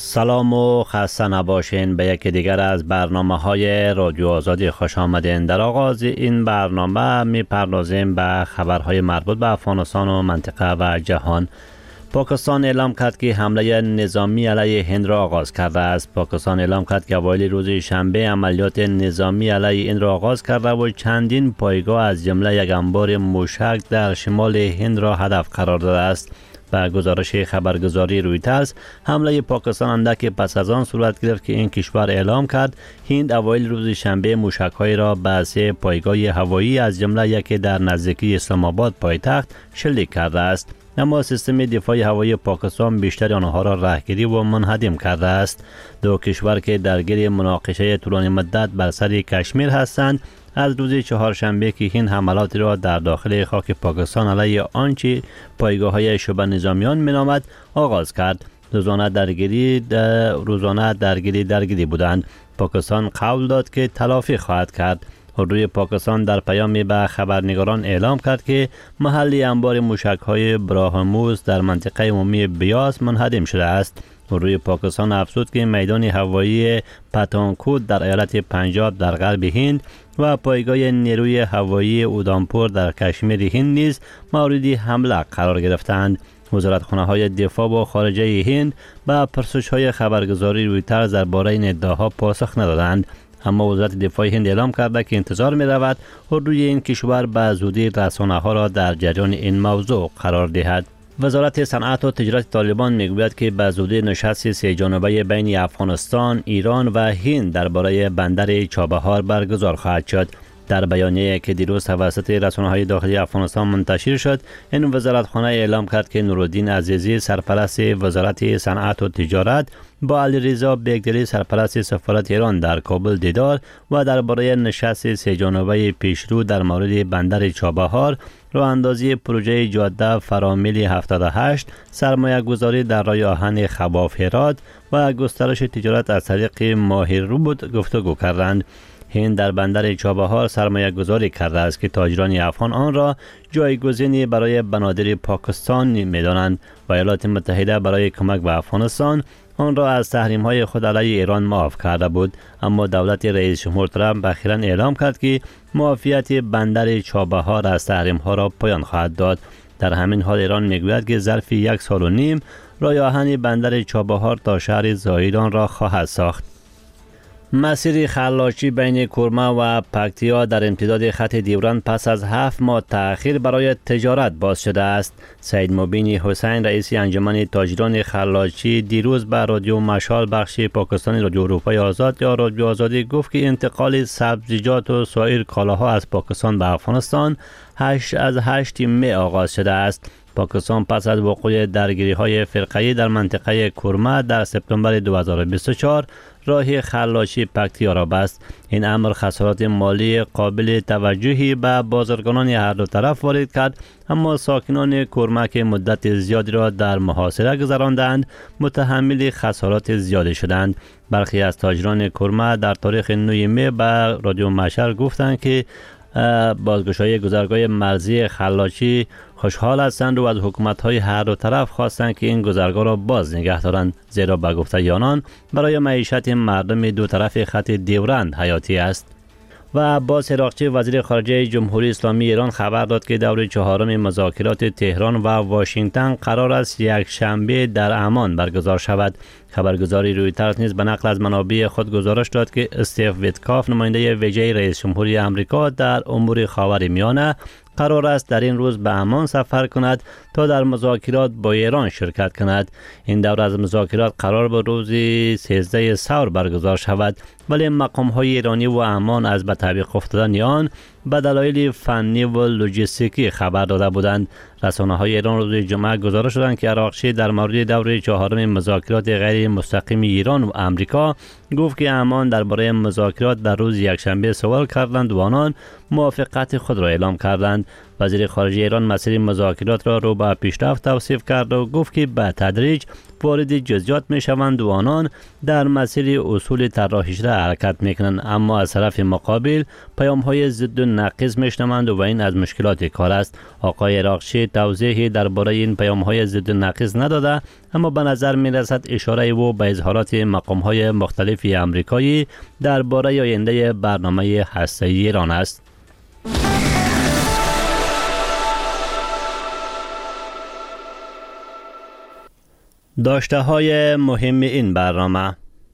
سلام و خسته نباشین به یکی دیگر از برنامه‌های رادیو آزادی خوش آمدین. در آغاز این برنامه می‌پردازیم به خبرهای مربوط به افغانستان و منطقه و جهان. پاکستان اعلام کرد که حمله نظامی علیه هند را آغاز کرده است. پاکستان اعلام کرد که اوایل روز شنبه عملیات نظامی علیه هند را آغاز کرده و چندین پایگاه از جمله یک انبار موشک در شمال هند را هدف قرار داده است. با گزارش خبرگزاری رویترز، حمله پاکستان اندک پس از آن صورت گرفت که این کشور اعلام کرد هند اوایل روز شنبه موشک‌های را به 3 پایگاه هوایی از جمله یکی در نزدیکی اسلام آباد پایتخت شلیک کرده است. اما سیستم دفاع هوایی پاکستان بیشتر آنها را رهگیری و منهدم کرده است. دو کشور که درگیر مناقشه طولانی مدت بر سر کشمیر هستند، از روز چهارشنبه که این حملات را در داخل خاک پاکستان علیه آنچه پایگاه‌های شبه نظامیان مینامد آغاز کرد. روزانه درگیری بودند. پاکستان قول داد که تلافی خواهد کرد. اردوی پاکستان در پیامی به خبرنگاران اعلام کرد که محلی انبار موشک‌های براهموس در منطقه عمومی بیاس منهدم شده است. اردوی پاکستان افزود که میدان هوایی پتانکوت در ایالت پنجاب در غرب هند و پایگاه نیروی هوایی اودامپور در کشمیر هند نیز مورد حمله قرار گرفتند. وزارتخانه‌های دفاع و خارجه هند به پرسش‌های خبرگزاری رویترز درباره این ادعاها پاسخ ندادند. اما وزارت دفاع هند اعلام کرده که انتظار می رود اردوی این کشور به زودی رسانه‌ها را در جریان این موضوع قرار دهد. وزارت صنعت و تجارت طالبان میگوید که به زودی نشست 3 جانبه بین افغانستان، ایران و هند درباره بندر چابهار برگزار خواهد شد. در بیانیه‌ای که دیروز توسط رسانه‌های داخلی افغانستان منتشر شد، این وزارتخانه اعلام کرد که نورالدین عزیزی سرپرست وزارت صنعت و تجارت با علیرضا بیگدلی سرپرست سفارت ایران در کابل دیدار و درباره نشست 3 جانبه پیشرو در مورد بندر چابهار، راه اندازی پروژه جاده فرامل 78، سرمایه گذاری در رای آهن خواف هرات و گسترش تجارت از طریق ماهرود گفتگو کردند. هند در بندر چابهار سرمایه گذاری کرده است که تاجران افغان آن را جایگزینی برای بنادر پاکستان می دانند و ایالات متحده برای کمک به افغانستان آن را از تحریم های خود علیه ایران معاف کرده بود. اما دولت رئیس جمهور ترامپ اخیراً اعلام کرد که معافیت بندر چابهار از تحریم ها را پایان خواهد داد. در همین حال ایران میگوید که ظرف 1.5 سال راه آهن بندر چابهار تا شهر زاهدان را خواهد ساخت. مسیر خلاشی بین کرمه و پکتیا در امتداد خط ډیورند پس از 7 ماه تأخیر برای تجارت باز شده است. سید مبین حسین رئیس انجمن تاجران خلاشی دیروز به رادیو مشال بخش پاکستانی رادیو اروپای آزاد یا رادیو آزادی گفت که انتقال سبزیجات و سایر کالاها از پاکستان به افغانستان 8 می آغاز شده است. پاکستان پس از وقوع درگیری‌های فرقه‌ای در منطقه کرمه در سپتامبر 2024 راه خلاشی پکتیا را بست. این امر خسارات مالی قابل توجهی به بازرگانان هر دو طرف وارد کرد، اما ساکنان کرمه که مدت زیادی را در محاصره گذراندند متحمل خسارات زیادی شدند. برخی از تاجران کرمه در تاریخ 9 می به رادیو مشال گفتند که بازگشایی گذرگاه مرزی خلاشی خوشحال هستند و از حکومت‌های هر دو طرف خواستند که این گذرگاه را باز نگه دارند، زیرا به گفته آنان برای معیشت مردم دو طرف خط ډیورند حیاتی است. و عباس عراقچی وزیر خارجه جمهوری اسلامی ایران خبر داد که دور 4 مذاکرات تهران و واشنگتن قرار است یک شنبه در عمان برگزار شود. خبرگزاری رویترز نیز به نقل از منابع خود گزارش داد که استیو ویتکاف نماینده ویژه رئیس جمهوری آمریکا در امور خاورمیانه قرار است در این روز به عمان سفر کند تا در مذاکرات با ایران شرکت کند. این دور از مذاکرات قرار به روز 13 ثور برگزار شود، ولی مقام‌های ایرانی و عمان از به تعویق افتادن آن به دلایل فنی و لوجستیکی خبر داده بودند. رسانه‌های ایران روز جمعه گزارش دادند که عراقچی در مورد دور 4 مذاکرات غیر مستقیم ایران و آمریکا گفت که عمان درباره مذاکرات در روز یکشنبه سوال کردند و آنان موافقت خود را اعلام کردند. وزیر خارجه ایران مسیر مذاکرات را رو به پیشرفت توصیف کرد و گفت که به تدریج وارد جزئیات میشوند و آنان در مسیر اصول طراحی شده حرکت میکنند، اما از طرف مقابل پیام های ضد و نقیض میشنوند و این از مشکلات کار است. آقای عراقچی توضیحی درباره این پیام های ضد و نقیض نداده، اما به نظر می رسد اشاره او به اظهارات مقام های مختلف آمریکایی درباره آینده برنامه هسته‌ای ایران است. داشته های مهم این برنامه: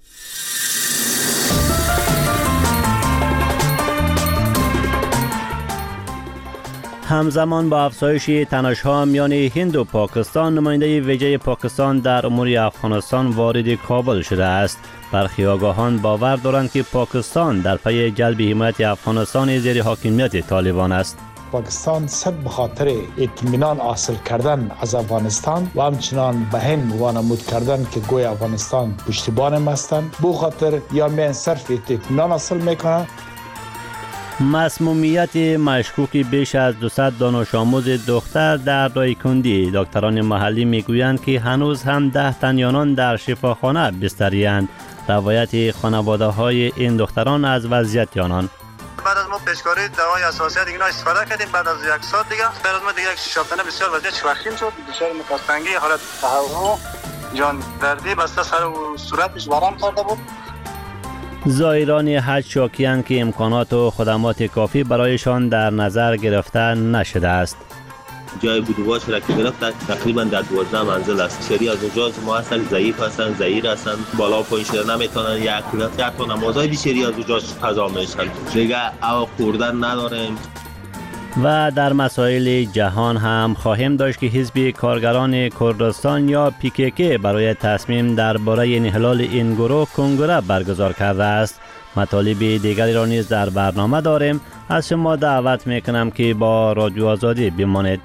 همزمان با افزایش تنش‌ها میان هند و پاکستان، نماینده ویژه پاکستان در امور افغانستان وارد کابل شده است. برخی آگاهان باور دارند که پاکستان در پی جلب حمایت افغانستان زیر حاکمیت طالبان است. پاکستان صد به خاطر اطمینان حاصل کردن از افغانستان و همچنان به هند وانمود کردن که گوی افغانستان پشتیبان هستند، بو خاطر یا می صرف اطمینان حاصل میکنند. مسمومیت مشکوک بیش از 200 دانش آموز دختر در دایکندی. دکتران محلی میگویند که هنوز هم 10 تن آنان در شفاخانه بستری‌اند. روایت خانواده های این دختران از وضعیت آنان: بعد از ما پیشکاری دوای اساسیات اینا استفاده کردیم، بعد از یک ساعت دیگه بعد از ما دیگه یک شافتنه بسیار وضعیت وخیم شد، دچار مکانتنگی، حالت تهوع، جان دردی بسته سر و صورتش ورم کرده بود. زائران حج شاکی‌اند که امکانات و خدمات کافی برایشان در نظر گرفته نشده است. جای بودواش را که گرفت تقریبا در 12 منزل است. شری از اونجا ما هستن، ضعیف هستن، ضعیر هستن، بالا و پایین شده نمیتونن، یک تا نمازهای بیشتری از اونجا قضا میشن، دیگه او خوردن نداریم. و در مسائل جهان هم خواهیم داشت که حزب کارگران کردستان یا PKK برای تصمیم درباره انحلال این گروه کنگره برگزار کرده است. مطالب دیگری را نیز در برنامه داریم. از شما دعوت میکنم که با رادیو آزادی بمانید.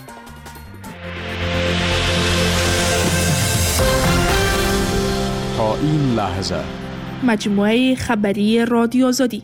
تا این لحظه مجموعه خبری رادیو آزادی.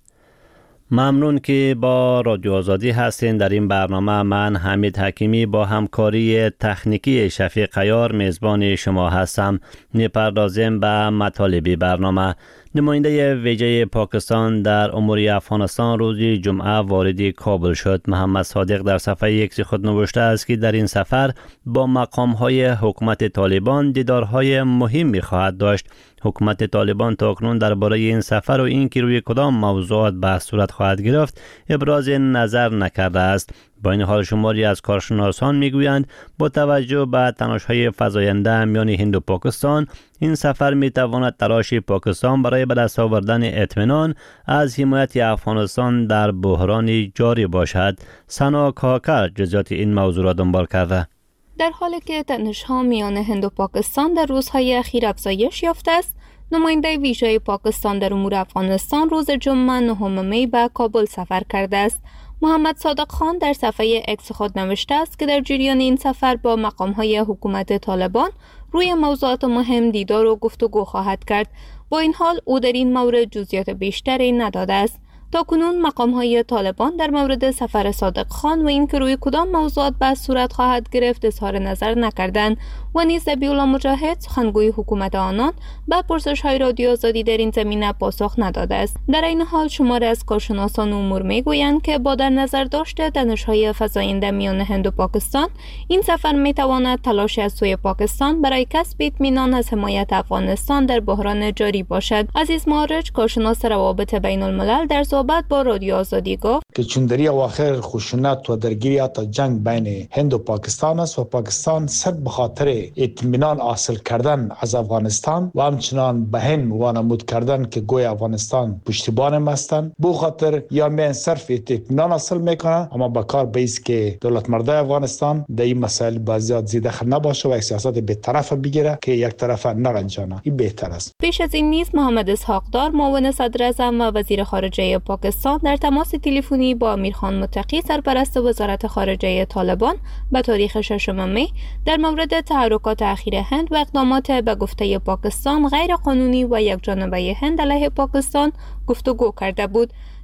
ممنون که با رادیو آزادی هستین. در این برنامه من حمید حکیمی با همکاری تکنیکی شفیق عیار میزبان شما هستم. میپردازیم به مطالب برنامه. نماینده ویژه پاکستان در امور افغانستان روز جمعه وارد کابل شد. محمد صادق در صفحه ایکس خود نوشته است که در این سفر با مقام‌های حکومت طالبان دیدارهای مهمی خواهد داشت. حکومت طالبان تاکنون درباره این سفر و اینکه روی کدام موضوعات بحث صورت خواهد گرفت ابراز نظر نکرده است. با این حال شماری از کارشناسان میگویند با توجه به تنش‌های فزاینده میان هند و پاکستان، این سفر میتواند تلاش پاکستان برای به دست آوردن اطمینان از حمایت افغانستان در بحران جاری باشد. سنا کاکر جزئیات این موضوع را دنبال کرده. در حالی که تنش‌ها میان هند و پاکستان در روزهای اخیر افزایش یافته است، نماینده ویژه پاکستان در امور افغانستان روز جمعه 9 می به کابل سفر کرده است. محمد صادق خان در صفحه اکس خود نوشته است که در جریان این سفر با مقام‌های حکومت طالبان روی موضوعات مهم دیدار و گفتگو خواهد کرد. با این حال او در این مورد جزئیات بیشتری نداده است. تاکنون مقام‌های طالبان در مورد سفر صادق خان و اینکه روی کدام موضوعات بحث صورت خواهد گرفت اظهار نظر نکردند و نیز ذبیح‌الله مجاهد سخنگوی حکومت آنان به پرسش‌های رادیو آزادی در این زمینه پاسخ نداده است. در این حال شماری از کارشناسان امور میگویند که با در نظر داشته تنش‌های فزاینده میان هند و پاکستان، این سفر میتواند تلاش از سوی پاکستان برای کسب اطمینان از حمایت افغانستان در بحران جاری باشد. عزیز معارج، کارشناس روابط بین الملل، در صحبت با رادیو آزادی گفت که چون در اواخر خشونت و درگیری تا جنگ بین هند و پاکستان است و پاکستان صد به خاطر اطمینان حاصل کردن از افغانستان و همچنان به هند وانمود کردن که گوی افغانستان پشتیبان هستند، بو خاطر یا می صرف اطمینان حاصل میکنن، اما با کار بیست که دولت مرده افغانستان در این مسائل بازیات زیاده خل نباشه و سیاست به طرف بگیره که یک طرفه نرنجانه. این بهتر است. پیش از این نیز محمد اسحاقدار معاون صدر اعظم و وزیر خارجه پاکستان در تماس تلفنی با امیرخان متقی سرپرست وزارت خارجه طالبان به تاریخ 6 می در مورد تحرکات اخیر هند و اقدامات به گفته پاکستان غیر قانونی و یک جانبه هند علیه پاکستان گفتگو کرده بود.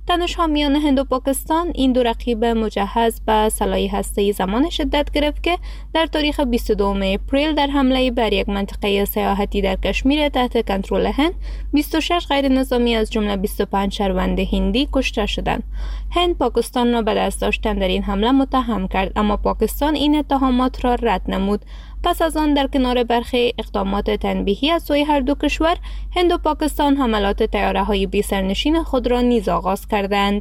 تنش‌ها میان هند و پاکستان این دو رقیب مجهز به سلاح هسته‌ای زمان شدت گرفت که در تاریخ 22 اپریل در حمله بر یک منطقه سیاحتی در کشمیر تحت کنترل هند 26 غیر نظامی از جمله 25 شهروند هندی کشته شدند. هند پاکستان را به دست داشتن در این حمله متهم کرد، اما پاکستان این اتهامات را رد نمود. پس از آن در کنار برخی اقدامات تنبیهی از سوی هر دو کشور، هند و پاکستان حملات طیاره‌های بی سرنشین خود را نیز آغاز کردند.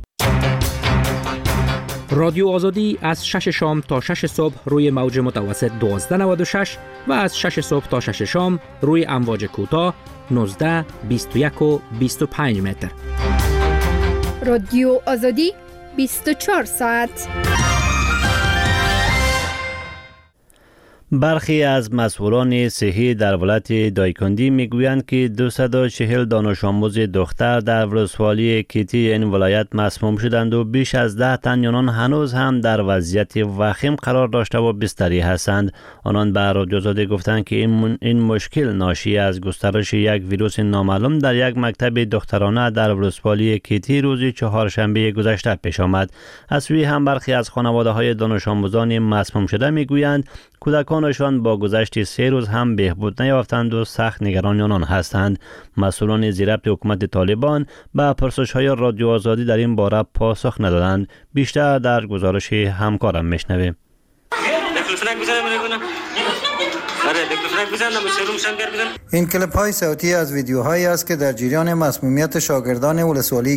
رادیو آزادی از 6 شام تا 6 صبح روی موج متوسط 1296 و از 6 صبح تا 6 شام روی امواج کوتاه 19، 21 و 25 متر. رادیو آزادی 24 ساعت. برخی از مسئولان صحی در ولایت دایکندی میگویند که 240 دانش آموز دختر در ولسوالی کیتی این ولایت مسموم شدند و بیش از 10 تن آنان هنوز هم در وضعیت وخیم قرار داشته و بستری هستند. آنان به رادیو آزادی گفتند که این مشکل ناشی از گسترش یک ویروس نامعلوم در یک مکتب دخترانه در ولسوالی کیتی روز چهارشنبه گذشته پیش آمد. از سوی هم برخی از خانواده‌های دانش آموزان مسموم شده میگویند کودکانشان با گذشت 3 روز هم بهبود نیافتند و سخت نگران آنان هستند. مسئولان زیربط حکومت طالبان به پرسش‌های رادیو آزادی در این باره پاسخ ندادند. بیشتر در گزارش همکارم میشنویم. این کلیپ های صوتی از ویدیوهایی است که در جریان مسمومیت شاگردان ولسوالی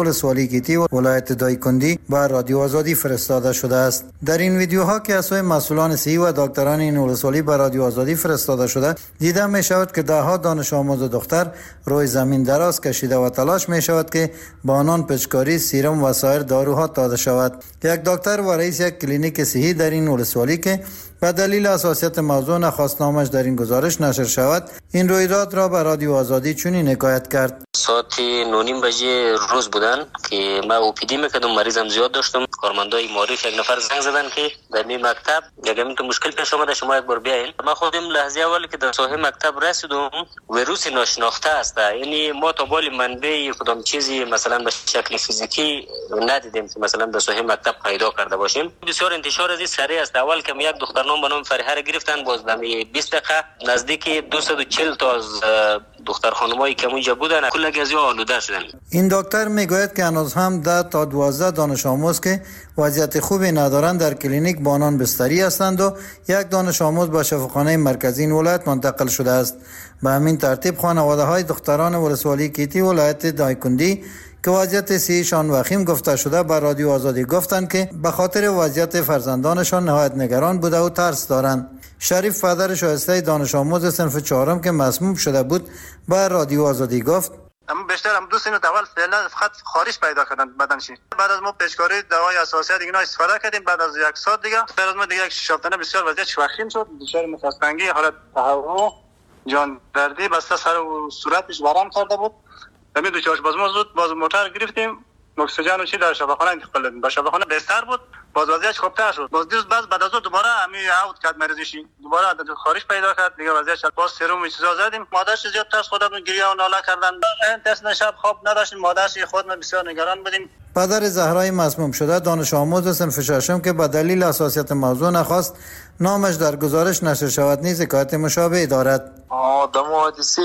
کیتی ولایت دایکندی با رادیو آزادی فرستاده شده است. در این ویدیوها که از سوی مسئولان صحی و دکتران این ولسوالی با رادیو آزادی فرستاده شده، دیده می شود که ده ها دانش آموز دختر روی زمین دراز کشیده و تلاش می شود که با آنان پچکاری، سیرم و سایر داروها داده شود. یک دکتر و رئیس یک کلینیک صحی در این ولسوالی که به دلیل حساسیت موضوع نخواست نامش در این گزارش نشر شود، این رویداد را به رادیو آزادی چنین حکایت کرد. ساعت 9:30 بجه روز بودن که ما اوپیدی میکردم، مریضم زیاد داشتم. کارمندای معرف یک نفر زنگ زدن که در این مکتب یک مشکل پیش آمده، شما یک بار بیاین. ما خودم لحظه اولی که در ساحه مکتب رسیدم ویروس ناشناخته است، یعنی ما تا بال منبع کدام چیزی مثلا به شکل فیزیکی ندیدیم که مثلا در ساحه مکتب پیدا کرده باشیم. بسیار انتشار از این سریع است. اول که یک دخترنام به نام فریحه را گرفتن، باز در 20 دقیقه نزدیک 240 تا از دختر خانمایی که اونجا بودن کل گازی آلوده شدن. این دکتر میگوید که هنوز هم 10 تا 12 دانش آموز که وضعیت خوبی ندارند در کلینیک با آنان بستری هستند و یک دانش آموز به شفاخانه مرکزی این ولایت منتقل شده است. به همین ترتیب خانواده های دختران ولسوالی کیتی ولایت دایکندی که وضعیت صحیشان وخیم گفته شده به رادیو آزادی گفتند که به خاطر وضعیت فرزندانشان نهایت نگران بوده و ترس دارند. شریف پدر شایسته دانش آموز صنف 4 که مسموم شده بود به رادیو آزادی گفت: اما بیشتر هم 2 سال اول فعلا خط خارج پیدا کردن بدنش. بعد از ما پیشکاری دوای اساسی دیگه استفاده کردیم. بعد از یک ساعت دیگه بعد از ما دیگه 6 هفته بسیار وضعیت وخیم شد، دچار نفس‌تنگی، حالت تهوع، جان دردی، بسته سر و صورتش ورم کرده بود. همین دو چارش باز ما زود باز موتور گرفتیم، اکسیژن و چی در شفاخانه انتقال دادیم. با شفاخانه بهتر بود، باز وضعیتش خوبتر شد. باز دیروز بعد از دوباره همین اوت کرد مریضشی، دوباره خارج پیدا کرد دیگه وضعیتش. باز سرم و چیزا زدیم. مادرش زیاد ترس خودمون گریه و ناله کردن. دست شب خواب نداشتیم، مادرش خودمون بسیار نگران بودیم. پدر زهرای مسموم شده دانش آموز صنف 6 که به دلیل حساسیت موضوع نخواست نامش در گزارش نشر شود نیز حکایت مشابه دارد. دم حادثه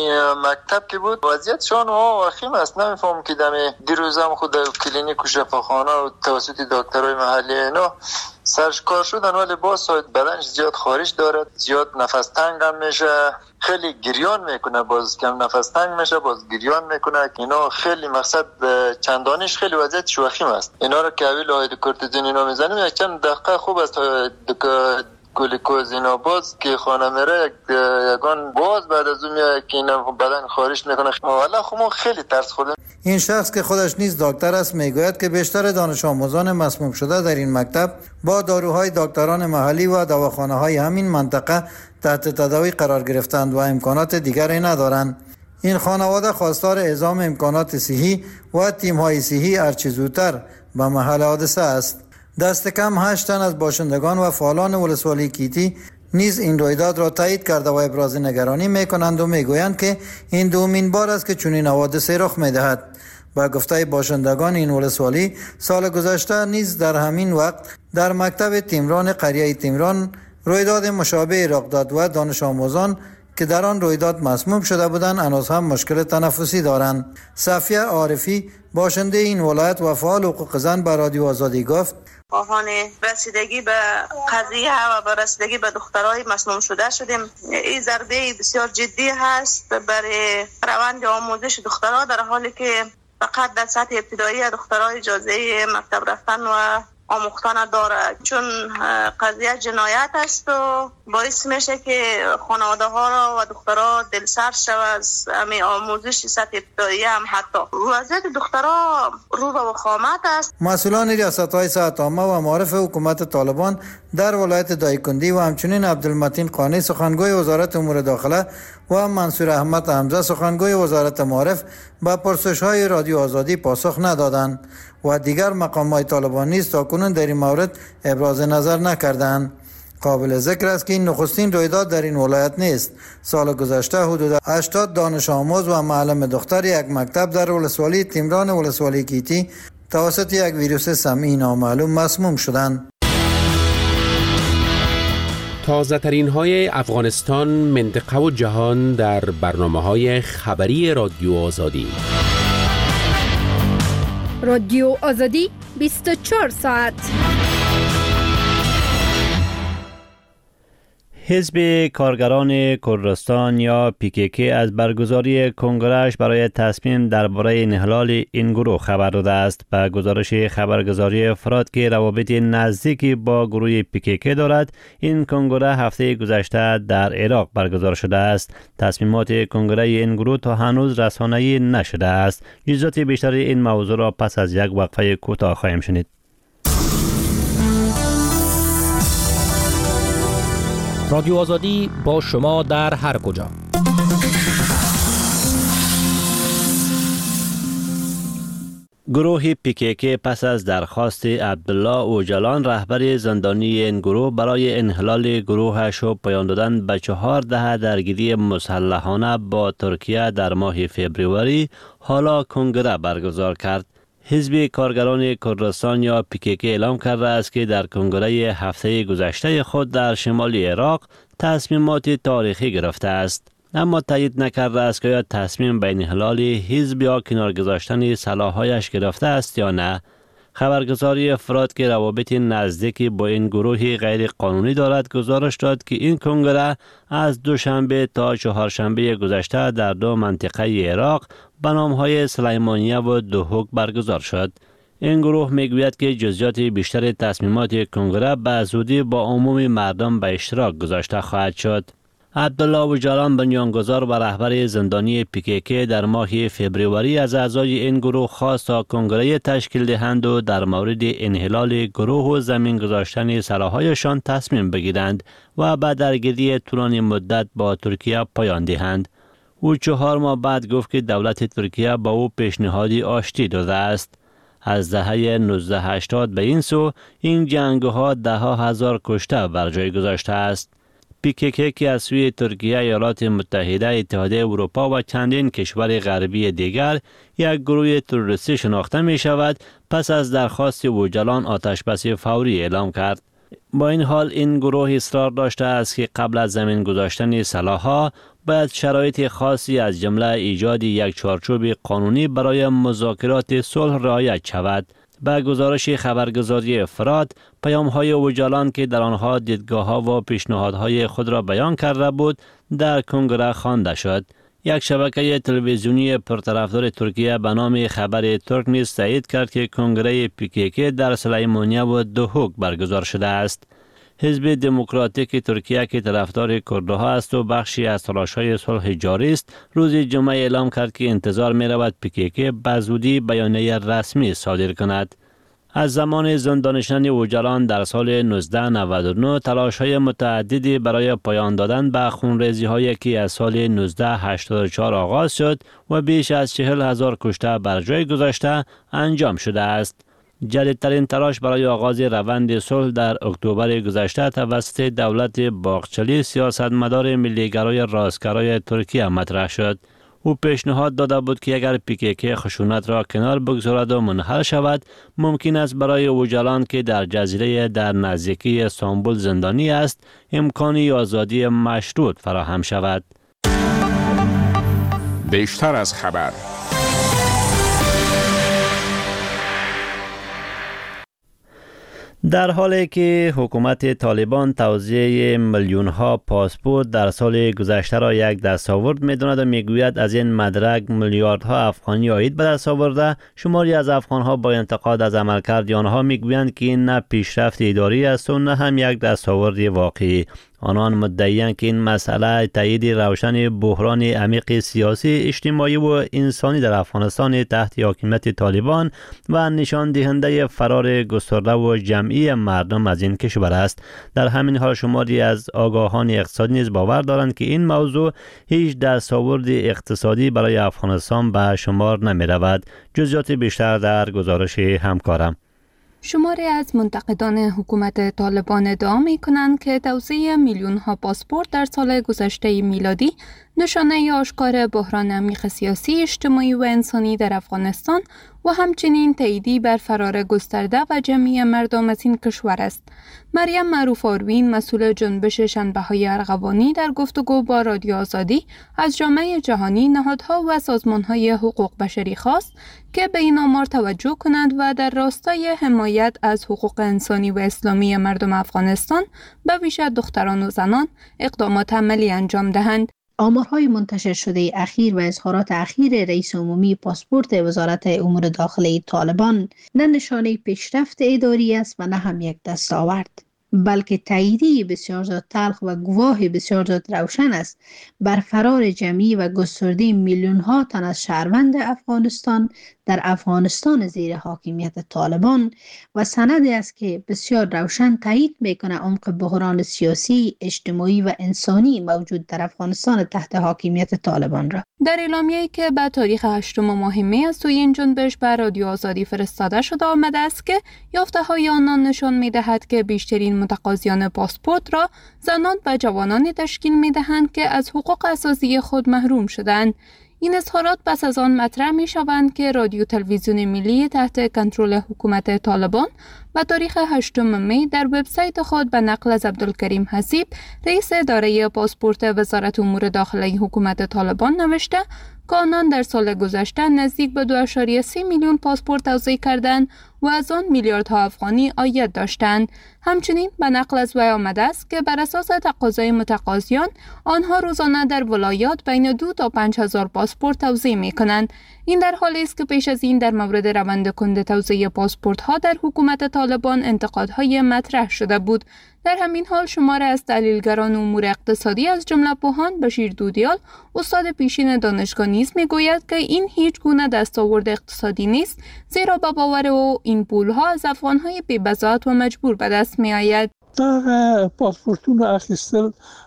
مکتب که بود وضعیتشان وخیم است. نمیفهم که دیروز هم خود کلینیک و شفاخانه و توسط دکترای محلی اینا سرش کار شدن، ولی باز بدنش زیاد خارش دارد، زیاد نفس تنگ هم میشه، خیلی گریان میکنه، باز کم نفس تنگ میشه، باز گریان میکنه. اینا خیلی مقصد چندانش خیلی وضعیتش وخیم است. اینا رو که اویل آید کورتیزون اینا میزنیم یک چند دقیقه خوب است، گلوکوز اینا باز که خانه میره یگان باز بعد از اون میاد که اینا بدن خارش میکنه. والا خب خیلی ترس خوردم. این شخص که خودش نیز دکتر است میگوید که بیشتر دانش آموزان مسموم شده در این مکتب با داروهای دکتران محلی و دواخانه های همین منطقه تحت تداوی قرار گرفتند و امکانات دیگری ندارند. این خانواده خواستار اعزام امکانات صحی و تیم های صحی هرچه زودتر به محل حادثه است. دست کم 8 تن از باشندگان و فعالان ولسوالی کیتی نیز این رویداد را تایید کرده و ابراز نگرانی میکنند و میگویند که این دومین بار است که چنین حوادثی رخ میدهد. با گفته باشندگان این ولسوالی سال گذشته نیز در همین وقت در مکتب تیمران قریه تیمران رویداد مشابه رخ داد و دانش آموزان که در آن رویداد مسموم شده بودند هنوز هم مشکل تنفسی دارند. صفیه عارفی باشنده این ولایت و فعال حقوق زن به رادیو آزادی گفت خواهان رسیدگی به قضیه و به رسیدگی به دخترای مسموم شده شدیم. این ضربه بسیار جدی هست برای روند آموزش دخترها، در حالی که فقط در سطح ابتدایی دخترها اجازه مکتب رفتن و آموختن داره، چون قضیه جنایت است و باعث میشه که خانواده ها را و دخترها دلسرد شود از همین آموزش سطح ابتدایی. هم حتی وضعیت دخترها رو به وخامت است. مسئولان ریاست‌های صحت عامه و معارف حکومت طالبان در ولایت دایکندی و همچنین عبدالمتین قانی سخنگوی وزارت امور داخله و منصور احمد حمزه سخنگوی وزارت معارف به پرسش‌های رادیو آزادی پاسخ ندادند و دیگر مقامات طالبان نیز تاکنون در این مورد ابراز نظر نکردند. قابل ذکر است که این نخستین رویداد در این ولایت نیست. سال گذشته حدود 80 دانش آموز و معلم دختر یک مکتب در ولسوالی تیمران ولسوالی کیتی توسط یک ویروس سمی نامعلوم مسموم شدند. تازه ترین های افغانستان، منطقه و جهان در برنامه های خبری رادیو آزادی. رادیو آزادی 24 ساعت. حزب کارگران کردستان یا PKK از برگزاری کنگره‌اش برای تصمیم درباره انحلال این گروه خبر داده است. به گزارش خبرگزاری افراد که روابط نزدیکی با گروه PKK دارد، این کنگره هفته گذشته در عراق برگزار شده است. تصمیمات کنگره این گروه تا هنوز رسانه‌ای نشده است. جزئیات بیشتر این موضوع را پس از یک وقفه کوتاه خواهیم شنید. رادیو آزادی با شما در هر کجا. گروه PKK پس از درخواست عبدالله اوجلان رهبر زندانی این گروه برای انحلال گروهش و پایان دادن به 4 دهه درگیری مسلحانه با ترکیه در ماه فوریه حالا کنگره برگزار کرد. حزب کارگران کردستان یا PKK اعلام کرده است که در کنگره هفته گذشته خود در شمال عراق تصمیمات تاریخی گرفته است، اما تایید نکرده است که آیا تصمیم به انحلال حزب یا کنار گذاشتن سلاح‌هایش گرفته است یا نه. خبرگزاری افراد که روابط نزدیکی با این گروه غیر قانونی دارد گزارش داد که این کنگره از دوشنبه تا چهارشنبه گذشته در 2 منطقه عراق به نام‌های سلیمانیه و دهوک برگزار شد. این گروه میگوید که جزئیات بیشتر تصمیمات کنگره به زودی با عموم مردم به اشتراک گذاشته خواهد شد. عبدالله اوجلان بنیانگذار و رهبر زندانی PKK در ماه فوریه از اعضای این گروه خواست تا کنگره تشکیل دهند و در مورد انحلال گروه و زمین گذاشتن سلاح‌هایشان تصمیم بگیرند و به درگیری طولانی مدت با ترکیه پایان دهند. او 4 ماه بعد گفت که دولت ترکیه با او پیشنهادی آشتی داده است. از دهه 1980 به این سو این جنگ‌ها 10,000 کشته بر جای گذاشته است. PKK که از سوی ترکیه، ایالات متحده، اتحادیه اروپا و چندین کشور غربی دیگر یک گروه تروریستی شناخته می شود، پس از درخواست اوجلان آتشبس فوری اعلام کرد. با این حال این گروه اصرار داشته است که قبل از زمین گذاشتن سلاح‌ها باید شرایط خاصی از جمله ایجاد یک چارچوب قانونی برای مذاکرات صلح رعایت شود. به گزارش خبرگزاری افراد، پیام‌های اوجلان که در آنها دیدگاه‌ها و پیشنهادهای خود را بیان کرده بود در کنگره خوانده شد. یک شبکه تلویزیونی پرطرفدار ترکیه به نام خبر ترک نیز تایید کرد که کنگره PKK در سلیمانیه و دهوک برگزار شده است. حزب دموکراتیک ترکیه که طرفدار کردها است و بخشی از تلاش‌های صلح جاری است، روز جمعه اعلام کرد که انتظار می‌رود PKK به زودی بیانیه رسمی صادر کند. از زمان زندانی شدن اوجلان در سال 1999 تلاش‌های متعددی برای پایان دادن به خونریزی‌هایی که از سال 1984 آغاز شد و بیش از 40,000 کشته بر جای گذاشته انجام شده است. جدیدترین تلاش برای آغاز روند صلح در اکتبر گذشته توسط دولت باقچلی، سیاستمدار ملیگرای راستگرای ترکیه مطرح شد. او پیشنهاد داده بود که اگر PKK خشونت را کنار بگذارد و منحل شود، ممکن است برای اوجلان که در جزیره در نزدیکی استانبول زندانی است، امکانی آزادی مشروط فراهم شود. بیشتر از خبر. در حالی که حکومت طالبان توزیع میلیون ها پاسپورت در سال گذشته را یک دستاورد می‌داند و میگوید از این مدرک میلیاردها افغانی عاید به دست آورده، شماری از افغان‌ها با انتقاد از عملکرد آنها میگویند که این نه پیشرفت اداری است و نه هم یک دستاورد واقعی. آنان مدعی‌اند که این مسئله تایید روشن بحران عمیق سیاسی، اجتماعی و انسانی در افغانستان تحت حاکمیت طالبان و نشان دهنده فرار گسترده و جمعی مردم از این کشور است. در همین حال شماری از آگاهان اقتصادی نیز باور دارند که این موضوع هیچ دستاورد اقتصادی برای افغانستان به شمار نمی رود. جزئیات بیشتر در گزارش همکارم. شماری از منتقدان حکومت طالبان ادعا می‌کنند که توزیع میلیون‌ها پاسپورت در سال گذشته میلادی نشانه آشکار بحران عمیق سیاسی، اجتماعی و انسانی در افغانستان و همچنین تاییدی بر فرار گسترده و جمعی مردم از این کشور است. مریم معروف آروین، مسئول جنبش شنبه‌های ارغوانی، در گفتگو با رادیو آزادی از جامعه جهانی، نهادها و سازمان‌های حقوق بشری خواست که به این آمار توجه کنند و در راستای حمایت از حقوق انسانی و اسلامی مردم افغانستان به ویژه دختران و زنان اقدامات عملی انجام دهند. آمارهای منتشر شده اخیر و اظهارات اخیر رئیس عمومی پاسپورت وزارت امور داخلی طالبان نه نشانه پیشرفت اداری است و نه هم یک دستاورد، بلکه تاییدی بسیار زیاد تلخ و گواه بسیار زیاد روشن است بر فرار جمعی و گسترده میلیون ها تن از شهروند افغانستان در افغانستان زیر حاکمیت طالبان و سندی است که بسیار روشن تایید میکنه عمق بحران سیاسی، اجتماعی و انسانی موجود در افغانستان تحت حاکمیت طالبان را. در اعلامیه‌ای که به تاریخ 8 ماه می از سوی این جنبش به رادیو آزادی فرستاده شده آمده است که یافته‌های آنان نشان می‌دهد که بیشترین متقاضیان پاسپورت را زنان و جوانانی تشکیل می‌دهند که از حقوق اساسی خود محروم شدند. این اظهارات پس از آن مطرح می شوند که رادیو تلویزیون ملی تحت کنترل حکومت طالبان و تاریخ 8 می در وبسایت خود به نقل از عبدالکریم حسیب، رئیس اداره پاسپورت وزارت امور داخلی حکومت طالبان نوشته که آنان در سال گذشته نزدیک به 2.3 میلیون پاسپورت توزیع کردند و از آن میلیاردها افغانی عاید داشتند. همچنین به نقل از وی آمده است که بر اساس تقاضای متقاضیان آنها روزانه در ولایات بین 2 تا 5,000 پاسپورت توزیع می کنند. این در حالی است که پیش از این در مورد روند کند توزیع پاسپورت ها در حکومت طالبان انتقادهای مطرح شده بود. در همین حال شماری از تحلیلگران امور اقتصادی از جمله پوهان بشیر دودیال، استاد پیشین دانشگاه نیز میگوید که این هیچ گونه دستاورد اقتصادی نیست، زیرا با باور او این پولها از افغانهای بی‌بضاعت و مجبور به دست میآید. پاسپورتون اخیستل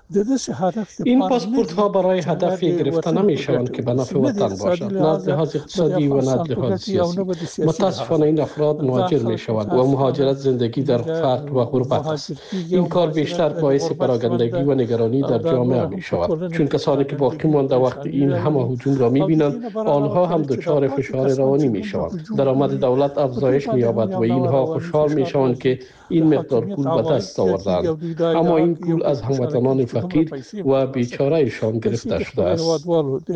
این پاسپورت ها برای هدفی گرفته نمی شوند که به نفع وطن باشد، نه از لحاظ اقتصادی و نه از لحاظ سیاسی. متاسفانه این افراد مهاجر می شوند و مهاجرت زندگی در فقر و غربت است. این کار بیشتر باعث پراگندگی و نگرانی در جامعه می شود، چون کسانی که باقی مانده وقت این همه هجوم را می بینند، آنها هم دچار فشار روانی می شوند. درآمد دولت افزایش می یابد و اینها خوشحال می شوند که این مقدار پول به دست آوردند، اما این پول از هموطنان فقیر و بیچاره ایشان گرفته شده است.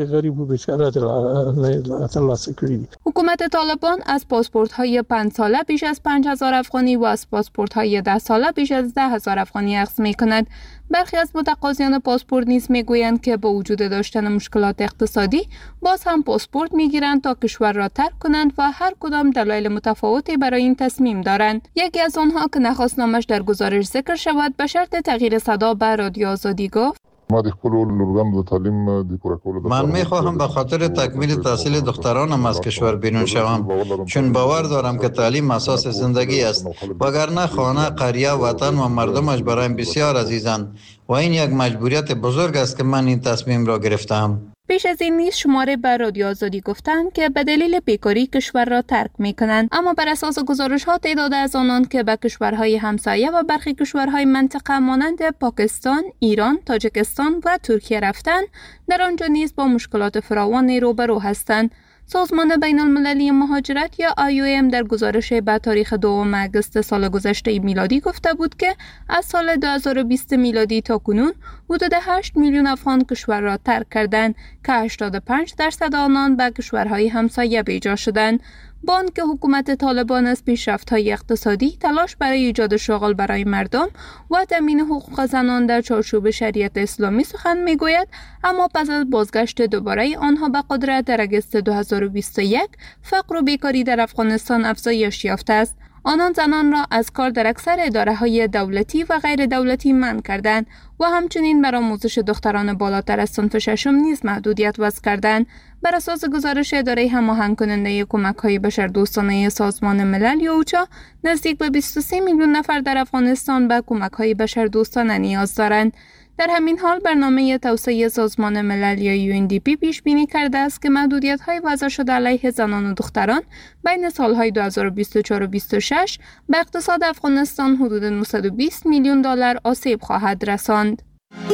حکومت طالبان از پاسپورت های 5 ساله بیش از 5,000 افغانی و از پاسپورت های 10 ساله بیش از 10,000 افغانی اخذ می کند. برخی از متقاضیان پاسپورت نیز میگویند که با وجود داشتن مشکلات اقتصادی باز هم پاسپورت میگیرند تا کشور را ترک کنند و هر کدام دلایل متفاوتی برای این تصمیم دارند. یکی از آنها که نخواست نامش در گزارش ذکر شود به شرط تغییر صدا به رادیو آزادی گفت: من میخواهم به خاطر تکمیل تحصیل دخترانم از کشور بیرون شوم، چون باور دارم که تعلیم اساس زندگی است، وگرنه خانه، قریه، وطن و مردمش برایم بسیار عزیزند و این یک مجبوریت بزرگ است که من این تصمیم را گرفتم. پیش از این نیز شماره به رادیو آزادی گفتند که به دلیل بیکاری کشور را ترک می‌کنند، اما بر اساس گزارش‌ها تعداد از آنان که به کشورهای همسایه و برخی کشورهای منطقه مانند پاکستان، ایران، تاجیکستان و ترکیه رفتند، در آنجا نیز با مشکلات فراوانی روبرو هستند. سازمان بین المللی مهاجرت یا IOM در گزارش به تاریخ 2 اگست سال گذشته میلادی گفته بود که از سال 2020 میلادی تا کنون حدود 8 میلیون افغان کشور را ترک کردند که 85% آنان به کشورهای همسایه بیجا شدند. با آنکه حکومت طالبان از پیشرفت‌های اقتصادی، تلاش برای ایجاد شغل برای مردم و تامین حقوق زنان در چارچوب شریعت اسلامی سخن می‌گوید، اما پس از بازگشت دوباره آنها به قدرت در اگست 2021 فقر و بیکاری در افغانستان افزایش یافته است. آنان زنان را از کار در اکثر اداره‌های دولتی و غیر دولتی منع کردند و همچنین بر آموزش دختران بالاتر از صنف ششم نیز محدودیت وضع کردند. بر اساس گزارش اداره هماهنگ کننده کمک‌های بشردوستانه سازمان ملل یا اوچا، نزدیک به 23 میلیون نفر در افغانستان به کمک‌های بشردوستانه نیاز دارند. در همین حال برنامه توسعه سازمان ملل یا UNDP پیش بینی کرده است که محدودیت‌های وضع شده علیه زنان و دختران بین سالهای 2024 و 2026 به اقتصاد افغانستان حدود 920 میلیون دلار آسیب خواهد رساند.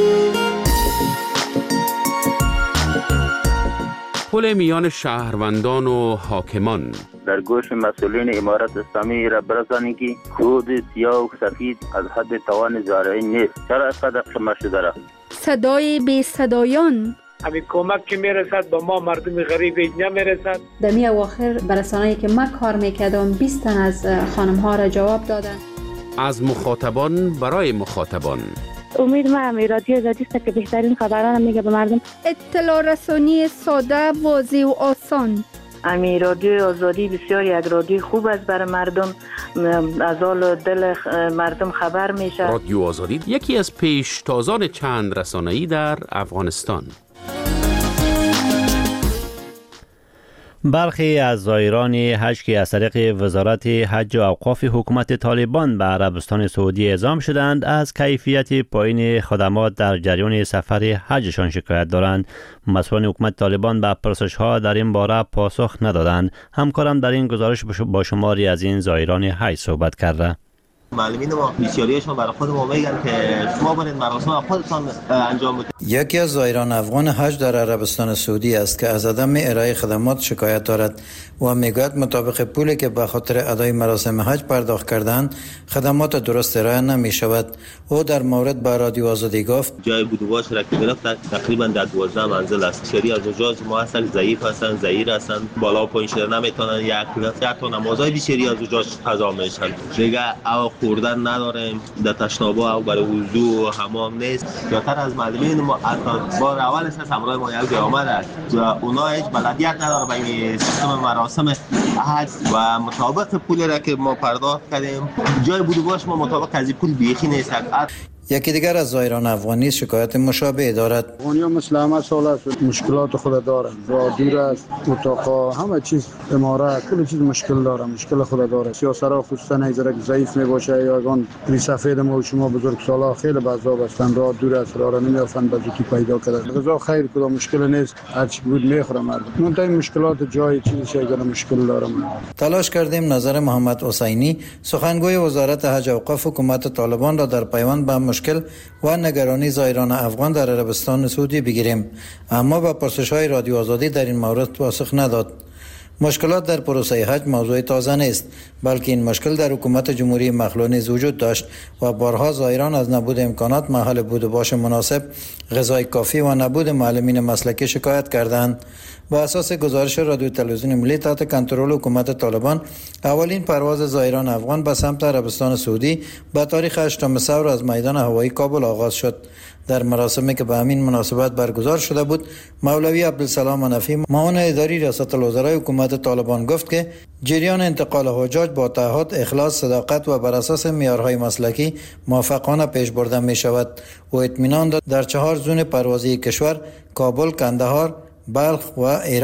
پل میان شهروندان و حاکمان در گوش مسئولین امارت اسلامی را برسانی که خود سیاه و سفید از حد توان زارعی نیست. چرا اینقدر قیمت شده را؟ صدای بی صدایان، همین کمک که میرسد به ما مردم غریب نمیرسد. در می اواخر برسانه‌ای که من کار میکردم 20 تن از خانم ها را جواب دادن. از مخاطبان برای مخاطبان. امید ما رادیو آزادی است که بهترین خبران میگه به مردم. اطلاع رسانی ساده، واضح و آسان. امی رادیو آزادی بسیار یک رادیو خوب است برای مردم، از حال دل مردم خبر میشه. رادیو آزادی یکی از پیشتازان چند رسانه‌ای در افغانستان. برخی از زائران حج که از طریق وزارت حج و اوقاف حکومت طالبان به عربستان سعودی اعزام شدند، از کیفیت پایین خدمات در جریان سفر حجشان شکایت دارند. مسئولان حکومت طالبان به پرسش‌ها در این باره پاسخ ندادند. همکارم در این گزارش با شماری از این زائران حج صحبت کرده. معلمین ما بسیاریشون برای خود ما میگن که شما برید مراسم خودتان انجام بدید. یکی از زائران افغان حج در عربستان سعودی است که از عدم ارائه خدمات شکایت دارد و میگوید مطابق پولی که به خاطر ادای مراسم حج پرداخت کردند خدمات درست ارائه نمی شود. او در مورد به رادیو آزادی گفت جای بود و باش را که گرفت تقریبا در 12 منزل است. شری از اونجاست ما هستن ضعیف هستن، ضعیر هستن، بالا و پایین شده نمیتونن، یک تا نمازهای بیشتری از اونجاش قضا میشن. دیگه او خوردن نداریم، در تشنابه او برای وضو و حمام نیست. بیشتر از معلمین ما از بار اولش از همراه ما یک آمده است و اونا هیچ بلدیت نداره به این سیستم مراسم حج و مطابق پولی را که ما پرداخت کردیم جای بود و باش ما مطابق از پول بیخی نیست. یکی دیگر از زائران افغانی شکایت مشابه دارد. افغانی‌ها مثل همه سال است مشکلات خود دارند، راه دور است، اتاقا، همه چیز، امارات، کل چیز مشکل داره، مشکل خود داره. سیاسرا خصوصا ایزرک ضعیف میباشه یا اون سفید ما و شما بزرگسالا خیلی بعضا هستن، راه دور است، راه نمیافن بزودی پیدا کردن. غذا خیر کدام مشکل نیست، هر چی بود میخوره مردم. منتها مشکلات جای چیزی شاید مشکل داره مردم. تلاش کردیم نظر محمد حسینی سخنگوی وزارت حج و اوقاف حکومت طالبان را در پیوند به مشکل و نگرانی زائران افغان در عربستان سعودی بگیریم، اما با پرسش‌های رادیو آزادی در این مورد پاسخ نداد. مشکلات در پروسه حج موضوع تازه نیست، بلکه این مشکل در حکومت جمهوری مخلوع نیز وجود داشت و بارها زائران از نبود امکانات، محل بود و باش مناسب، غذای کافی و نبود معلمین مسلکی شکایت کردند. با اساس گزارش رادیو تلویزیون ملی تحت کنترل حکومت طالبان، اولین پرواز زائران افغان به سمت عربستان سعودی به تاریخ 8 ثور از میدان هوایی کابل آغاز شد. در مراسمی که به همین مناسبت برگزار شده بود، مولوی عبدالسلام حنفی معاون اداری ریاست الوزرای حکومت طالبان گفت که جریان انتقال حجاج با تعهد، اخلاص، صداقت و بر اساس معیارهای مسلکی موفقانه پیش برده می شود و اطمینان داد در 4 زون پروازی کشور، کابل، کندهار، بلخ و هرات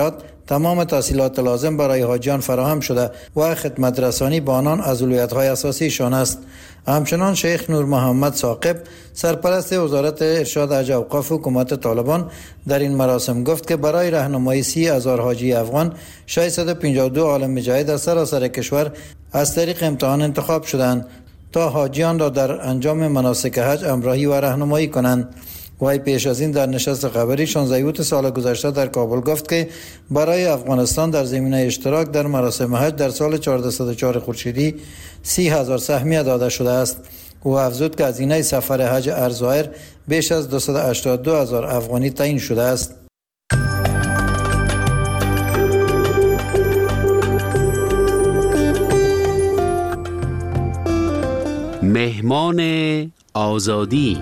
تمام تحصیلات لازم برای حاجیان فراهم شده و خدمت رسانی به آنان از اولویت‌های اساسیشان است. همچنان شیخ نور محمد ثاقب سرپرست وزارت ارشاد حج اوقاف حکومت طالبان در این مراسم گفت که برای راهنمایی 30,000 حاجی افغان 652 عالم مجاهد از سراسر کشور از طریق امتحان انتخاب شدند تا حاجیان را در انجام مناسک حج همراهی و راهنمایی کنند. وی پیش از این در نشست خبری 16 اوت سال گذشته در کابل گفت که برای افغانستان در زمینه اشتراک در مراسم حج در سال 1404 خورشیدی 30,000 سهمیه داده شده است. او افزود که هزینه سفر حج ارزایر بیش از 282,000 افغانی تعیین شده است. مهمان آزادی.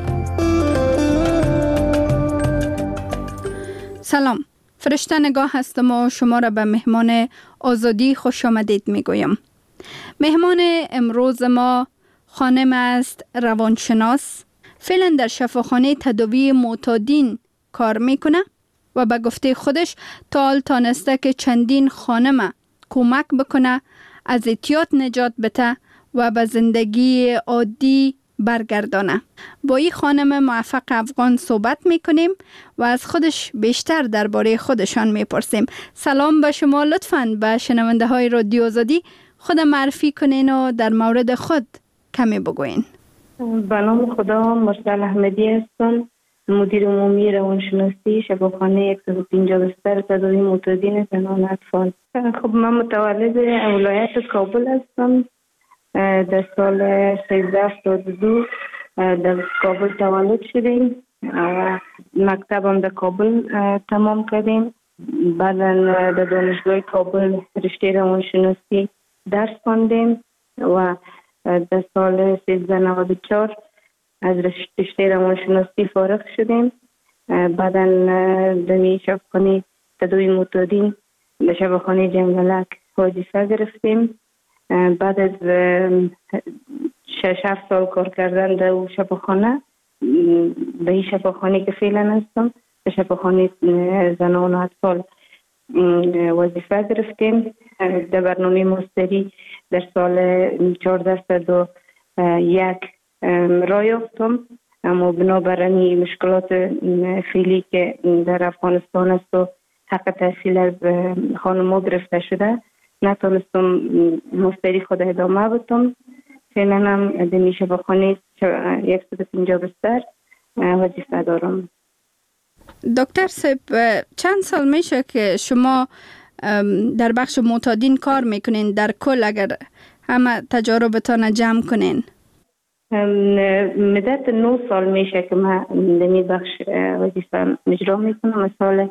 سلام، فرشته نگاه هستم و شما را به مهمان آزادی خوش آمدید میگویم. مهمان امروز ما خانم است روانشناس، فعلا در شفاخانه تداوی معتادین کار میکنه و به گفته خودش تا حال تانسته که چندین خانم کمک بکنه از اعتیاد نجات بده و به زندگی عادی برگردانه. با این خانم موفق افغان صحبت میکنیم و از خودش بیشتر درباره خودشان میپرسیم. سلام به شما، لطفاً به شنونده های رادیو آزادی خود معرفی کنین و در مورد خود کمی بگوین. به نام خدا، مرسل احمدی هستم، مدیر عمومی روانشناسی شفاخانه 150 بستر تداوی معتادین زنان اطفال. خب من متولد ولایت کابل هستم. در سال 1372 در کابل تولد شدیم و مکتبم در کابل تمام کردیم. بعدا در دانشگاه کابل رشته روانشناسی درس خواندیم و در سال 1394 از رشته روانشناسی فارغ شدیم. بعدا در شفاخانه تداوی معتادین در شفاخانه جنگلک وظیفه گرفتیم. بعد از 6-7 سال کار کردن در شفاخانه، به این شفاخانه که فعلا هستم به شفاخانه زنان و اطفال وظیفه گرفتیم. در برنامه ماستری در سال 1401 راه یافتم، اما بنابراین مشکلات فعلی که در افغانستان است و حق تحصیل از خانم‌ها گرفته شده نتونستم ماستری خود ادامه بدم. فعلا هم در شفاخانه 150 بستر وظیفه دارم. دکتر صاحب، چند سال میشه که شما در بخش معتادین کار میکنین؟ در کل اگر همه تجاربتان جمع کنین. مدت 9 سال میشه که من در این بخش وظیفه اجرا میکنم. سال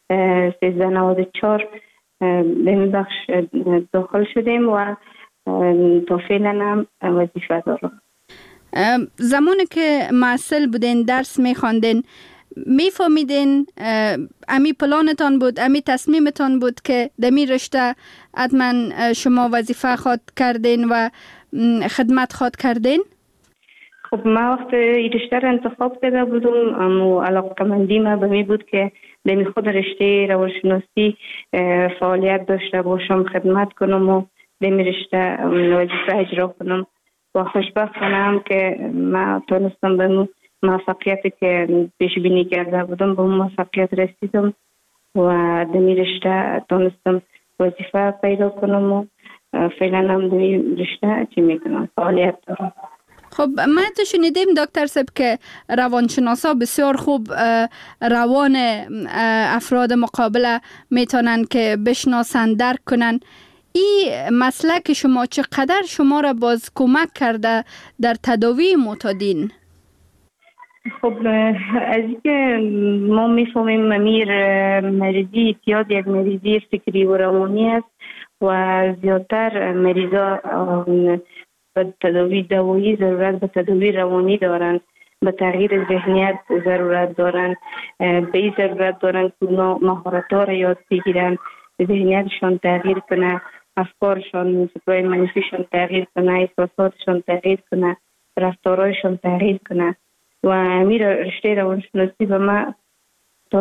1394 در این بخش داخل شدیم و تا فعلا هم وظیفه دارم. زمانی که معسل بودین، درس میخواندین، میفهمیدین امی پلانتان بود، امی تصمیمتان بود که دمی رشته حتما شما وظیفه خواد کردین و خدمت خواد کردین؟ خب من وقت این رشته را انتخاب کرده بودم، اما علاقه‌مندی من به می بود که دمی خود رشته روانشناسی فعالیت داشته باشم، خدمت کنم و دمی رشته وظیفه اجرا کنم و خوشبختانم که من تونستم به موفقیتی که پیش بینی کرده بودم به موفقیت رسیدم و دمی رشته تونستم وظیفه پیدا کنم و فعلا هم دمی رشته چی میکنم، فعالیت دارم. خب ما تو شنیدیم دکتر صاحب که روانشناسا بسیار خوب روان افراد مقابله میتونن که بشناسن، درک کنن. این مسلک شما چقدر شما را باز کمک کرده در تداوی معتادین؟ خب از اینکه ما میفهمیم مریضی اعتیاد یک مریضی فکری و روانی است و زیادتر مریضا به تداوی دوایی ضرورت به تداوی روانی دارند، به تغییر ذهنیت ضرورت دارند، به این ضرورت دارند که مهارت‌ها را یاد بگیرن، ذهنیتشان تغییر کنه، افکارشان سپای منفیشان تغییر کنه، احساساتشان تغییر کنه، رفتارهایشان تغییر کنه و امیر رشته روانشناسی به ما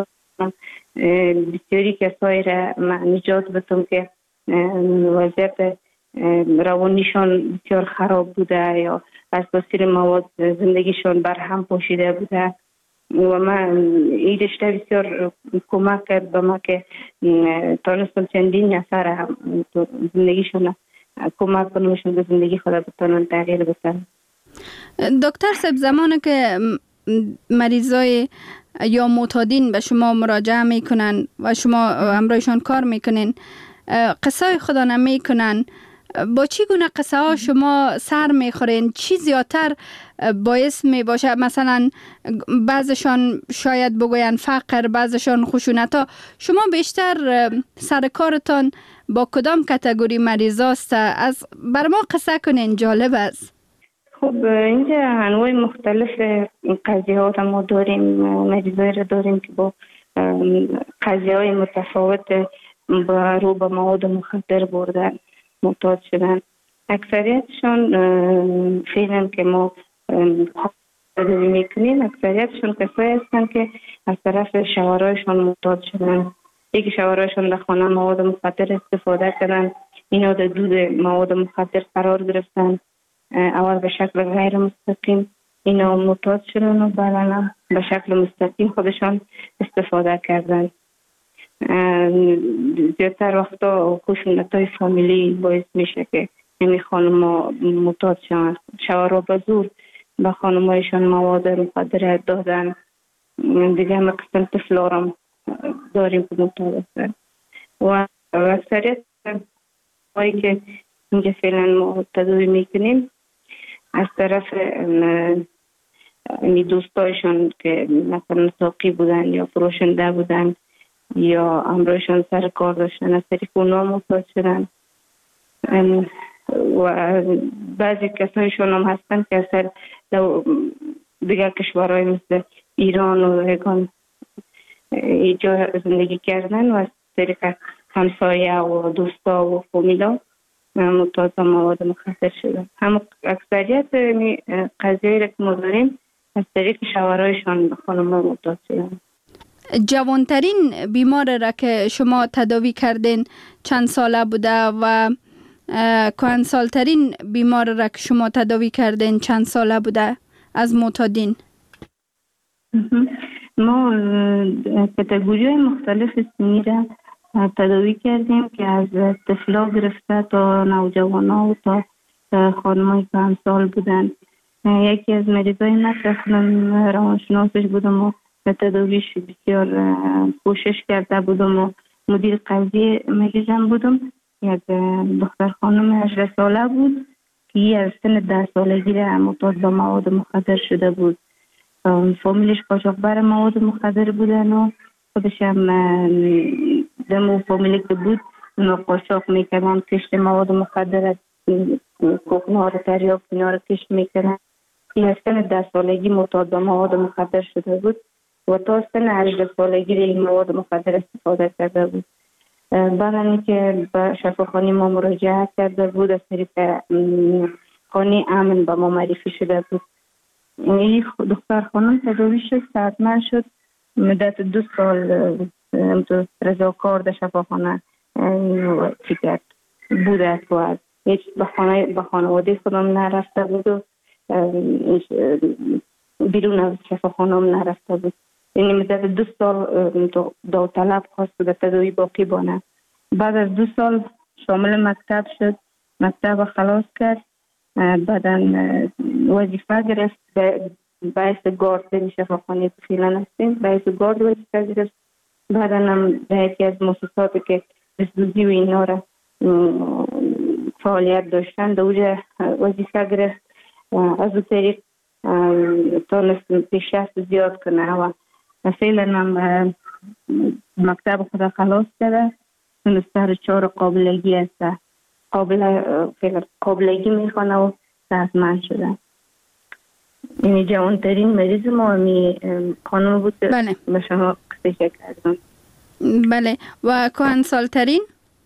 بسیاری کسایی را نجات بدم که وضعیت روانیشان بسیار خراب بوده یا از تاثیر مواد زندگیشان بر هم پاشیده بوده و من این رشته بسیار کمک کرد به ما که تانستم چندین نفر هم زندگیشان کمک کنمشون به زندگی خود بتانن تغییر بسن. دکتر صاحب زمانی که مریضای یا معتادین به شما مراجعه میکنن و شما همراهشان کار میکنین قصه خدا نمیکنن، با چی گونه قصه ها شما سر میخورین؟ چی زیادتر باعث می باشه؟ مثلا بعضشان شاید بگوین فقر، بعضشان خشونت ها. شما بیشتر سر کارتان با کدام کاتگوری مریضاست؟ از بر ما قصه کنین، جالب است. خب اینجا انواع مختلف قضیه ها ما داریم، مریضایی را داریم که با قضیه های متفاوت رو به مواد مخدر بردن معتاد شدن. اکثریتشان فعلا که ما تداوی میکنیم اکثریتشان کسایی هستند که از طرف شوهرایشان معتاد شدن. یکی شوهرایشان در خانه مواد مخدر استفاده کردن، اینا در دود مواد مخدر قرار گرفتن، اول به شکل غیر مستقیم اینا معتاد شدن و بعدا به شکل مستقیم خودشان استفاده کردن. زیادتر وقتا خشونت‌های فامیلی باعث میشه که این خانم‌ها معتاد شدن. شوهرها به زور به خانم‌هایشان مواد مخدر دادن. دیگه هم قسم طفلارم داریم که معتاد هستن و اکثریت هایی که اینجا فعلا ما تداوی میکنیم از طرف دوستایشان که مثلا ساقی بودن یا فروشنده بودن یا همراهشان سر کار داشتن، از طریق اونا معتاد شدن. و بعضی کسایشون هم هستن که اصلا دیگر کشورهای مثل ایران و هگان اینجا زندگی کردن و از طریق همسایه و دوستا و فامیلا معتاد مواد مخدر شدن. هم اکثریت قضیه‌ای را که ما داریم از طریق شوهرایشان به خانم‌ها معتاد شدن. جوانترین بیمار را که شما تداوی کردین چند ساله بوده و کهنسالترین بیمار را که شما تداوی کردین چند ساله بوده از معتادین؟ ما کاتگوری های مختلف سنی را تداوی کردیم که از طفلا گرفته تا نوجوانا و تا خانم‌های کهنسال بودن. یکی از مریضای من روانشناسش بودم و تداویش بسیار کوشش کرده بودم و مدیر قضیه مریضم بودم. یک دختر خانم 18 ساله بود که از سن 10 سالگی را معتاد به مواد مخدر شده بود. فامیلش قاچاقبر مواد مخدر بودن و خودش هم دمو فامیلی که بود اونا قاچاق میکردن، کشت مواد مخدر کوکنها رو تریاک اینا رو کشت میکردن. این از سن 10 سالگی معتاد به مواد مخدر شده بود و تا سن 18 سالگی این مواد مخدر استفاده کرده بود. بعد که به شفاخانه ما مراجعه کرده بود از طریق خانه امن به ما معرفی شده بود. این دختر خانم تداوی شد، صحتمند شد، مدت 2 سال رضاکار در شفاخانه چیکار بوده و هیچ به خانواده خودم نرفته بود و بیرون از شفاخانه هم نرفته بود. یعنی مدت 2 سال داوطلب خواست در تداوی باقی بانه. بعد از 2 سال شامل مکتب شد، مکتب خلاص کرد، بعدا وظیفه گرفت باعث گارد در شفاخانه که فعلا هستیم، باعث گارد وظیفه گرفت. بعدا هم در یکی از مؤسساتی که دزدوزی و اینا را فعالیت داشتن در اونجا وظیفه گرفت. از اون طریق تونست پیشرفت زیاد کنه و فعلا هم مکتب خود خلاص کرده، تونسته 4 قابلگی هست، قابلگی میخوانه و صحتمند شده. این جوانترین مریض ما می خانم بود که به شما قصه کردم. بله. و کهنسالترین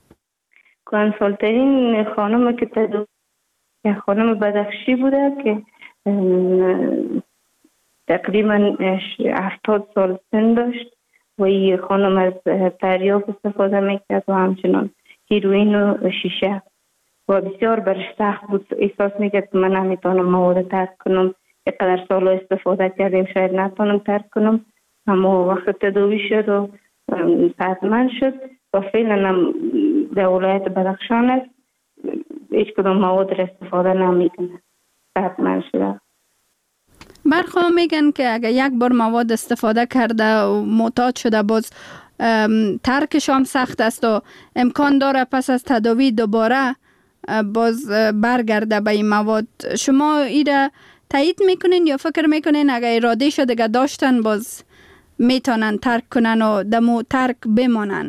خانم که خانم بدخشی بوده که تقریبا 70 سال سن داشت و این خانم از تریاک استفاده میکرد و همچنان هیروئین و شیشه و بسیار برش سخت بود. احساس میکرد که من نمیتونم مواد ترک کنم. اینقدر سال استفاده کردیم شاید نتونم ترک کنم. اما وقت تداوی شد و صحتمند شد و فعلا هم در ولایت بدخشان است، هیچ کدام مواد را استفاده نمیکنه، صحتمند شده. برخواه میگن که اگر یک بار مواد استفاده کرده و معتاد شده باز ترکش هم سخت است و امکان داره پس از تداوی دوباره باز برگرده به این مواد. شما ایره تایید میکنین یا فکر میکنین اگر اراده شده دیگه داشتن باز میتونن ترک کنن و دمو ترک بمانن؟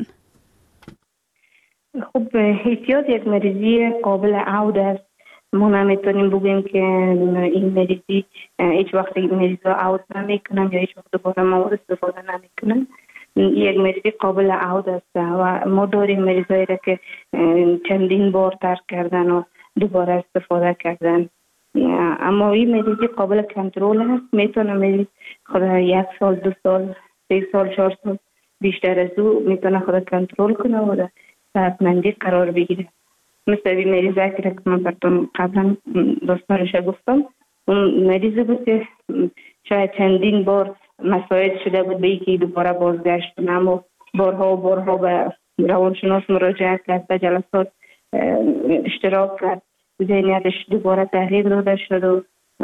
خب احتیاط یک مریضی قابل عود است. ما نمیتونیم بگوییم که این مریضی هیچ وقت این مریض را عود نمیکنن یا هیچ وقت دوباره مواد استفاده نمیکنن. یک مریضی قابل عود است و ما داریم مریضایی را که چندین بار ترک کردن و دوباره استفاده کردن. اما این مریضی قابل کنترل است. میتونه مریض خود 1 سال 2 سال 3 سال 4 سال بیشتر از او میتونه خود کنترل کنه و در صحتمندی قرار بگیره. مثل این مریضی که من براتون قبلا داستانش گفتم، اون مریضی بود که شاید چندین بار مساعد شده بود به اینکه دوباره بازگشت کنه، اما بارها و بارها به روانشناس مراجعه کرد، به جلسات اشتراک کرد، ذهنیتش دوباره تغییر داده شد و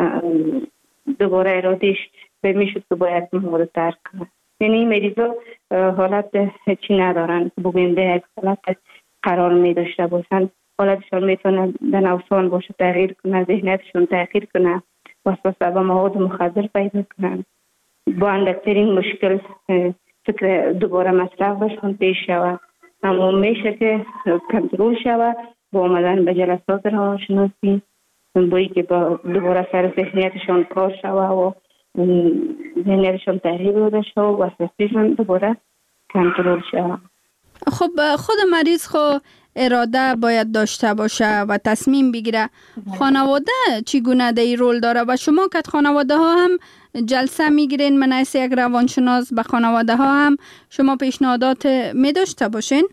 دوباره ارادهش به میشد که باید مواد ترک کنه. یعنی این مریضا حالت چی ندارن که بگویم به یک حالت قرار می داشته باشن. حالتشان میتونه در نوسان باشه، تغییر کنه، ذهنیتشون تغییر کنه، وسوسه به مواد مخدر پیدا کنن. با اندکترین مشکل فکر دوباره مصرف بشون پیش شود. اما میشه که کنترل شود با آمدن به جلسات روانشناسی، بایی که با دوباره سر ذهنیتشان کار شود و ذهنیتشان تغییر داده شود و وسوسه‌شان دوباره کنترل شود. خب خود مریض خود اراده باید داشته باشه و تصمیم بگیره. خانواده چگونه در این رول داره و شما که خانواده ها هم جلسه میگیرین من از یک روانشناس به خانواده ها هم شما پیشنهادات می داشته باشین؟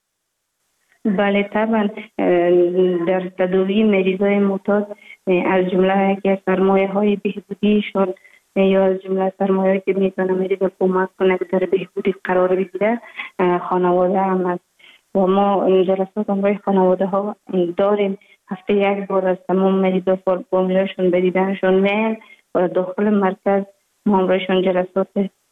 بله طبعا. در تداوی مریضای معتاد از جمله که سرمایه های بهبودیشان یا از جمله سرمایه که میتونه مریض کمک کنه که در بهبودی قرار بگیره خانواده هم است و ما جلسات همراه خانواده ها داریم. هفته 1 بار از تمام مریضا فامیلاشون به دیدنشون میل و داخل مرکز ما همراهشون جلسات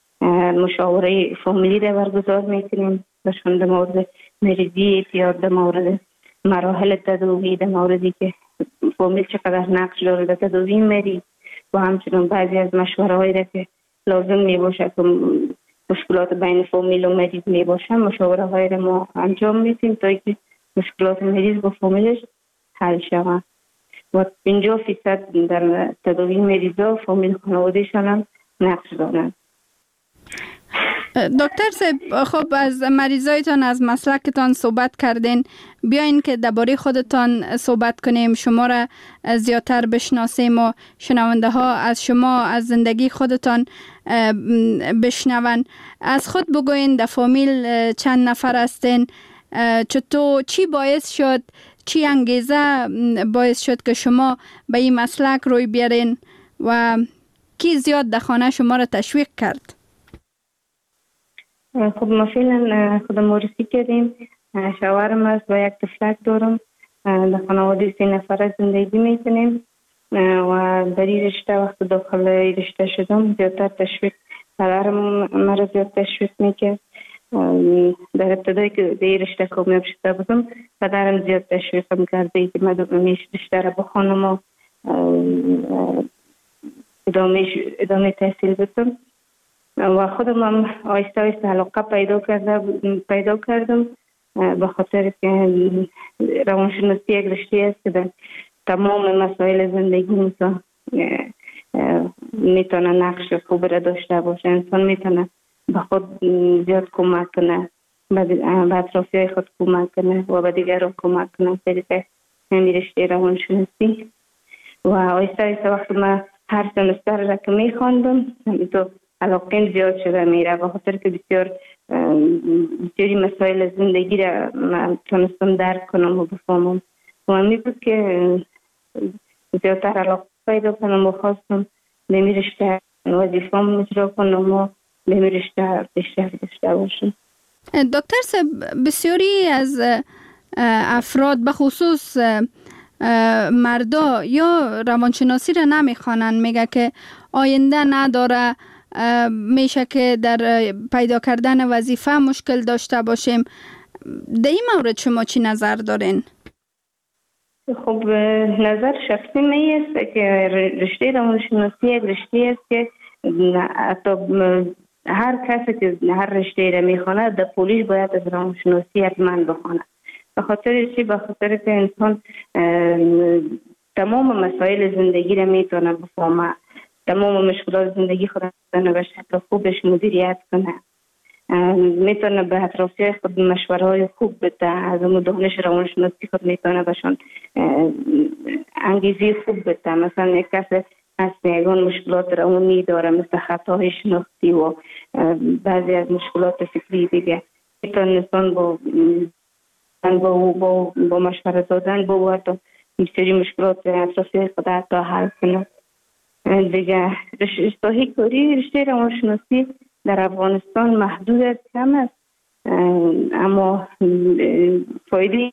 مشاوره فامیلی را برگزار میکنیم بهشون در مورد مریضی اعتیاد، در مورد مراحل تداوی، در موردی که فامیل چقدر نقش داره در تداوی مریض و همچنین بعضی از مشوره هایی را که لازم می باشه که مشکلات بین فامیل و مریض می باشه، مشاوره های را ما انجام میدیم تا اینکه مشکلات مریض با فامیلش حل شود و 50% در تداوی مریضا فامیل خانوادهشان هم نقش دارند. دکتر صاحب، خب از مریضایتان از مسلکتان صحبت کردین، بیاین که درباره خودتان صحبت کنیم، شما را زیادتر بشناسیم و شنونده ها از شما از زندگی خودتان بشنون. از خود بگوین در فامیل چند نفر هستین؟ چطور چی باعث شد، چی انگیزه باعث شد که شما به این مسلک روی بیارین و کی زیاد در خانه شما را تشویق کرد؟ خب ما فعلا خود معرفی کردیم. شوهرم است و 1 طفلک دارم. در خانواده 3 نفره زندگی میکنیم و در این رشته وقت داخل رشته شدم زیادتر تشویق پدرم مرا زیاد تشویق میکرد. در ابتدایی که در این رشته کامیاب شده بودم پدرم زیاد تشویقم کرده که من رشته را بخوانم و ادامه تحصیل بدم و خودم هم آهسته آهسته علاقه پیدا کردم به خاطر که روانشناسی یک رشته است که در تمام مسائل زندگی میتونه نقش خوب را داشته باشه. انسان میتونه به خود زیاد کمک کنه، به اطرافیای خود کمک کنه و به دیگران کمک کنه. طریق همین رشته روانشناسی و آهسته آهسته وقتی من هر سمستر را که میخواندم تو علاقه زیاد شده میره، به خاطر که بسیاری مسائل زندگی را من تونستم درک کنم و بفهمم و همی بود که زیادتر علاقه پیدا کنم و خواستم به می رشته وظیفه‌ام اجرا کنم و به می رشته پیشرفت داشته باشم. دکتر صاحب، بسیاری از افراد به خصوص مردا یا روانشناسی را نمیخوانند، میگه که آینده نداره، میشه که در پیدا کردن وظیفه مشکل داشته باشیم. در این مورد شما چی نظر دارین؟ خب نظر شخصی می است که رشته روانشناسی یک رشته است که حتی هر کسی که هر رشته را میخواند در پولیش باید از روانشناسی حتما بخواند. به خاطر چی؟ به خاطر که انسان تمام مسائل زندگی را میتونه بفهمه، تمام مشکلات زندگی خود را به شکل خوبش مدیریت کنه، میتونه به اطرافیان خود مشوره های خوب بده، از اون دانش روانشناسی خود میتونه بهشون انگیزه خوب بده. مثلا یک کس از یگان مشکلات روانی داره مثل خطاهای شناختی و بعضی از مشکلات فکری دیگه، میتونه انسان با مشوره دادن با بسیاری مشکلات اطرافی خود حتی حل کنه. دیگه رشته روانشناسی در افغانستان محدود است، کم است، اما فایده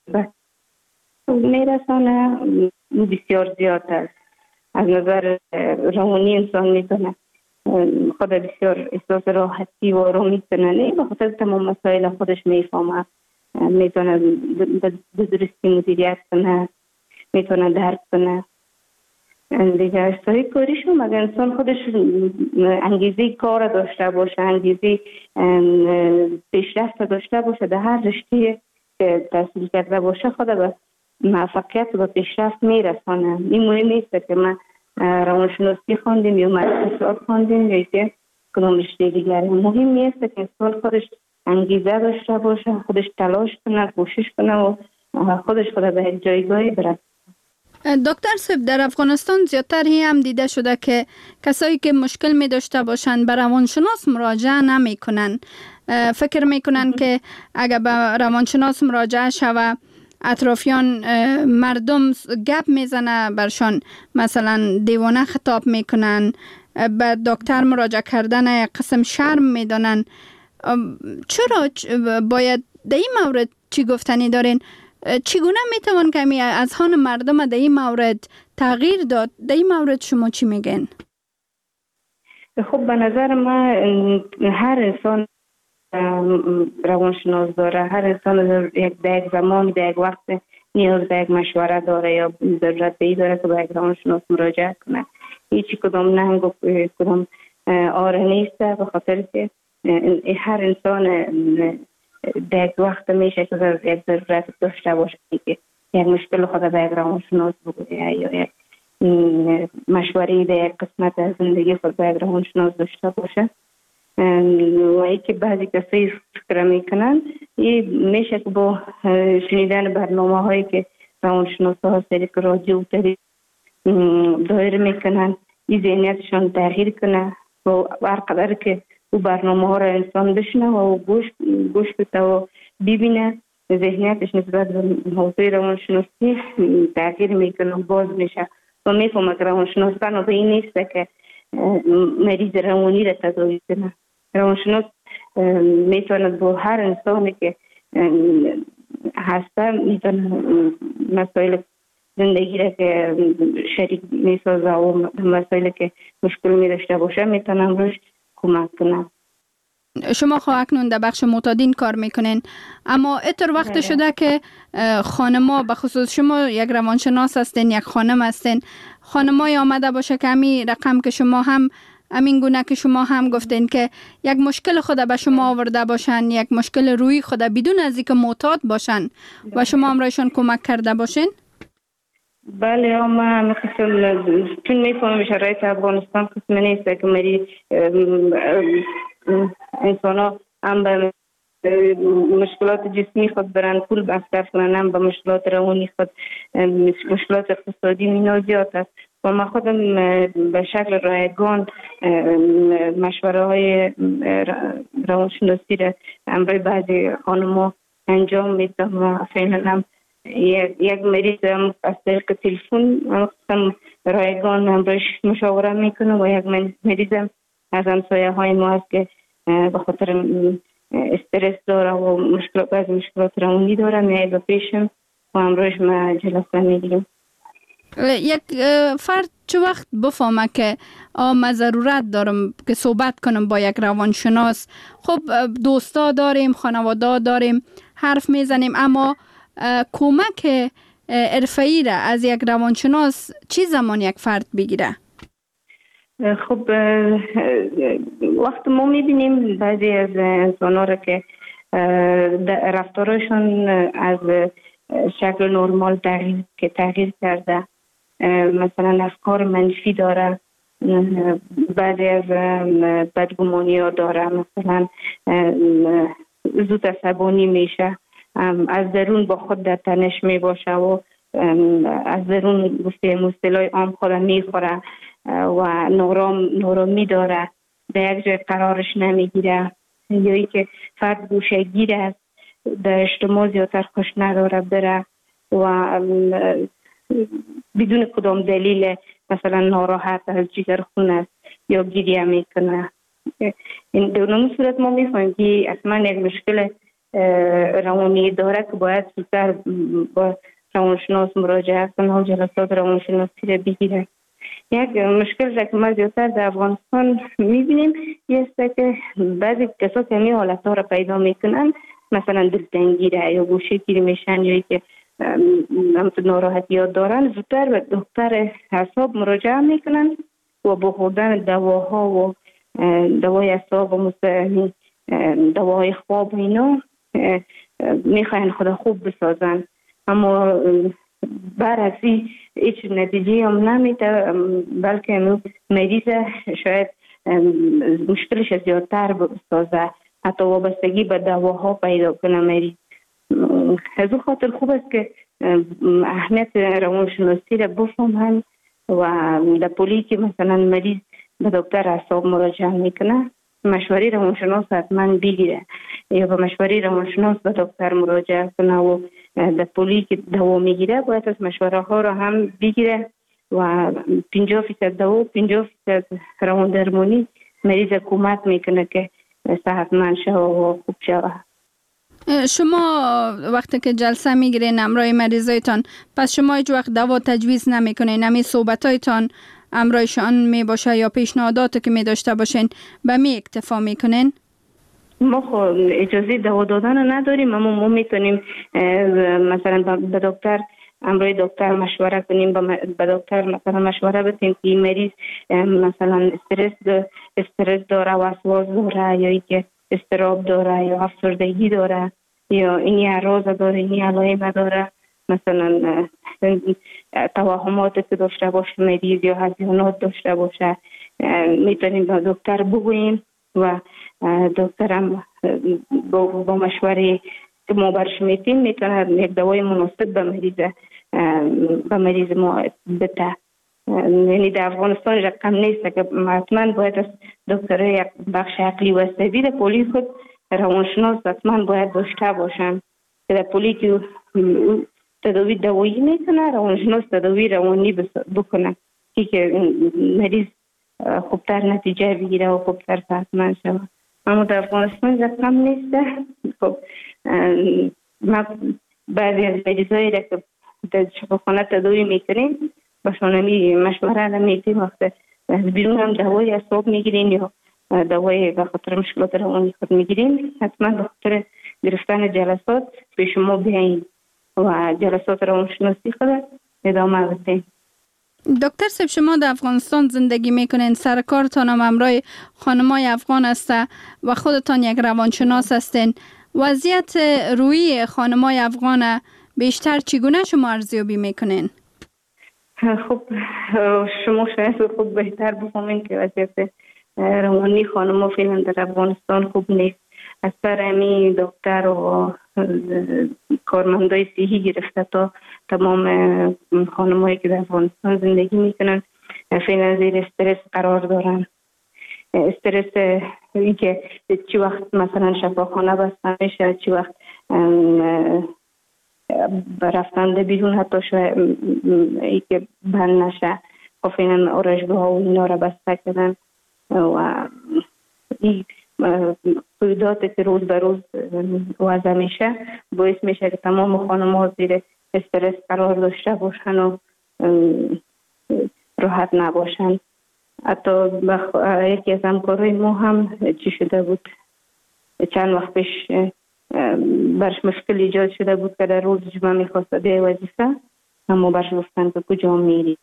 میرسانه بسیار زیاد است. از نظر روانی انسان میتونه خود بسیار احساس راحتی و آرامی کنه، به خاطر تمام مسائل خودش میفهمه، میتونه به درستی مدیریت کنه، میتونه درک کنه. دیگه اشتهای کاریشون اگر انسان خودش انگیزه کار داشته باشه، انگیزه پیشرفت داشته باشه، در هر رشته که تحصیل کرده باشه خود به موفقیت و پیشرفت میرسانه. این مهم نیست که من روانشناسی خواندیم یا اقتصاد خواندیم یا که کدام رشته دیگری. مهم نیست که انسان خودش انگیزه داشته باشه، خودش تلاش کنه، کوشش کنه و خودش خود به یک جایگاهی برسه. دکتر صاحب، در افغانستان زیادتر هم دیده شده که کسایی که مشکل می داشته باشند به روانشناس مراجعه نمی کنن. فکر می کنن که اگر به روانشناس مراجعه شوه اطرافیان مردم گپ میزنه برشان، مثلا دیوانه خطاب میکنن، به دکتر مراجعه کردن قسم شرم میدانن. چرا باید در این مورد چی گفتنی دارین؟ چگونه میتوان کمی از آن مردم در این مورد تغییر داد؟ در این مورد شما چی میگن؟ خب به نظر من هر انسان روانشناس داره، هر انسان در یک زمان در یک وقت نیاز به یک مشوره داره یا ضرورت به این داره که به یک روانشناس مراجعه کنه. هیچی کدام ننگ و کدام آره نیست، به خاطر که هر انسان در یک وقت میشه که یک ضرورت داشته باشه که یک مشکل خود به یک روانشناس بگویه یا یک مشوره در یک قسمت از زندگی خود به یک روانشناس داشته باشه. و ای که بعضی کسی فکر میکنن میشه که با شنیدن برنامه هایی که روانشناس ها سریع رادیو و تلویزیون دایر میکنن این ذهنیتشان تغییر کنه و هر قدر که او برنامه ها را انسان بشنه و گوش بده و ببینه، ذهنیتش نسبت به حوزه روانشناسی تغییر میکنه و باز میشه و میفهمه که روانشناس تنها این نیست که مریض روانی را تداوی کنه. روانشناس میتواند با هر انسانی که هسته میتونه مسائل زندگی را که شریک میسازه و مسائل که مشکل میداشته باشه میتونه روش کمک کنه. شما اکنون در بخش معتادین کار میکنین، اما اتر وقت شده که خانما، به خصوص شما یک روانشناس هستین، یک خانم هستین، خانمای آمده باشه که همین رقم که شما هم همین گونه که شما هم گفتین که یک مشکل خود به شما آورده باشن، یک مشکل روی خود بدون از اینکه معتاد باشن و شما هم رایشان کمک کرده باشین؟ بله، ما چون میفهمم شرایط افغانستان قسم نیست که مری انسان ها هم به مشکلات جسمی خود برن پول مصرف کنن، هم به مشکلات روانی خود، مشکلات اقتصادی مینا زیاد است. و من خودم به شکل رایگان مشوره های روانشناسی را همراه بعضی خانم‌ها انجام میدم و فعلا هم یک مریض از طریق تلفن رایگان همراهش مشاوره میکنم و یک مریض از همسایه های ما هست که به خاطر استرس داره و بعضی مشکلات روانی داره میای به پیشم و همراهش ما جلسه میگیریم. یک فرد چه وقت بفهمه که من ضرورت دارم که صحبت کنم با یک روانشناس؟ خب دوستا داریم، خانواده داریم، حرف میزنیم، اما کمک حرفه‌ای را از یک روانشناس چی زمان یک فرد بگیره؟ خب وقت ما میبینیم بعضی از انسان را که رفتارشون از شکل نرمال تغییر کرده، مثلا افکار منفی داره، بعضی از بدگمانی ها داره، مثلا زود عصبانی میشه، از درون با خود در تنش می باشه و از درون گفته مصطلح عام خود میخوره و نارامی داره، در یک جای قرارش نمیگیره، یا ای که فرد گوشه‌گیر است، در اجتماع زیادتر خوش نداره بره و بدون کدام دلیل مثلا ناراحت از جگرخون است یا گریه میکنه. این در صورت ما میفهمیم که اصلا یک مشکل روانی داره که باید زودتر با روانشناس مراجعه کنه و جلسات روانشناسی را بگیره. یک مشکل را که ما زیادتر در افغانستان میبینیم است که بعضی کسات همین حالت ها را پیدا میکنن، مثلا دلتنگی را یا گوشه‌گیر میشن یا که ناراحتیات دارن، زودتر به دکتر اعصاب مراجعه میکنن و با خوردن دواها و دوای اعصاب و دواهای خواب اینا میخواین خدا خوب بسازن، اما برعکسی هیچ نتیجه هم نمیده، بلکه مریض شاید مشکلش زیادتر بسازه، حتی وابستگی به دواها پیدا کنه مریض. از اون خاطر خوب است که اهمیت روانشناسی را بفهمن و در پولی که مثلا مریض به دکتر اعصاب مراجعه میکنه مشوره روانشناس حتما بگیره یا به مشوره روانشناس به دکتر مراجعه کنه و در پولی که دوا میگیره باید از مشوره ها را هم بگیره و 50% دوا 50% روان درمانی مریض کمک میکنه که صحتمند شود و خوب شود. شما وقتی که جلسه میگیرین همراه مریضایتان، پس شما هیچ وقت دوا تجویز نمیکنین؟ همین صحبتایتان همراهشان می باشه یا پیشنهاداتی که می داشته باشین به می اکتفا میکنین؟ ما خب اجازه دوا دادن نداریم، اما ما میتونیم مثلا به دکتر همراه دکتر مشوره کنیم، به دکتر مثلا مشوره بدیم که مریض مثلا استرس داره، وسواس داره یا اینکه اضطراب داره یا افسردگی داره یا این اعراض داره، این علائم داره، مثلا توهماتی که داشته باشه مریض یا هزیانات داشته باشه، میتونیم به دکتر بگوییم و دکتر هم با مشوره که ما برش میتیم میتونه یک دوای مناسب به مریض ما بده. یعنی در افغانستان رقم نیست که حتما باید از دکتر یک بخش عقلی و عصبی در پولی خود روانشناس حتما باید داشته باشن که در پولی که تداوی دوایی میکنه روانشناس تداوی روانی بکنه که مریض خوبتر نتیجه بگیره و خوبتر صحتمند شود. اما در افغانستان رقم نیست. خب ما بعضی از مریضایی را که در شفاخانه تداوی میکنیم باشون مشوره نمیتیم، وقت بیرون هم دوای اعصاب میگیرین یا دوای به خاطر مشکلات روانی خود میگیرین، حتما به خاطر گرفتن جلسات به شما بیاین و جلسات روانشناسی خود ادامه بدین. دکتر صاحب، شما در افغانستان زندگی میکنین، سر کارتان هم همراه خانمای افغان است و خودتان یک روانشناس هستین. وضعیت روحی خانمای افغان بیشتر چگونه شما ارزیابی میکنین؟ خب شما شاید خوب بهتر بفهمین که وضعیت روانی خانم‌ها فعلا در افغانستان خوب نیست. از سر همین دکتر و کارمندای صحی گرفته تا تمام خانم‌هایی که در افغانستان زندگی میکنن فعلا زیر استرس قرار دارن. استرس این که چی وقت مثلا شفاخانه بسته میشه، چی وقت رفتنده بیرون حتی شاید ای که بند نشه، خب فعلا آرایشگاه ها و اینا را بسته کردن و این قیودات که روز به روز وضع میشه باعث میشه که تمام خانم ها زیر استرس قرار داشته باشن و راحت نباشن. حتی یکی از همکارای ما هم چی شده بود، چند وقت پیش برش مشکل ایجاد شده بود که در روز جمعه میخواست به وظیفه، اما برش گفتن که کجا میری،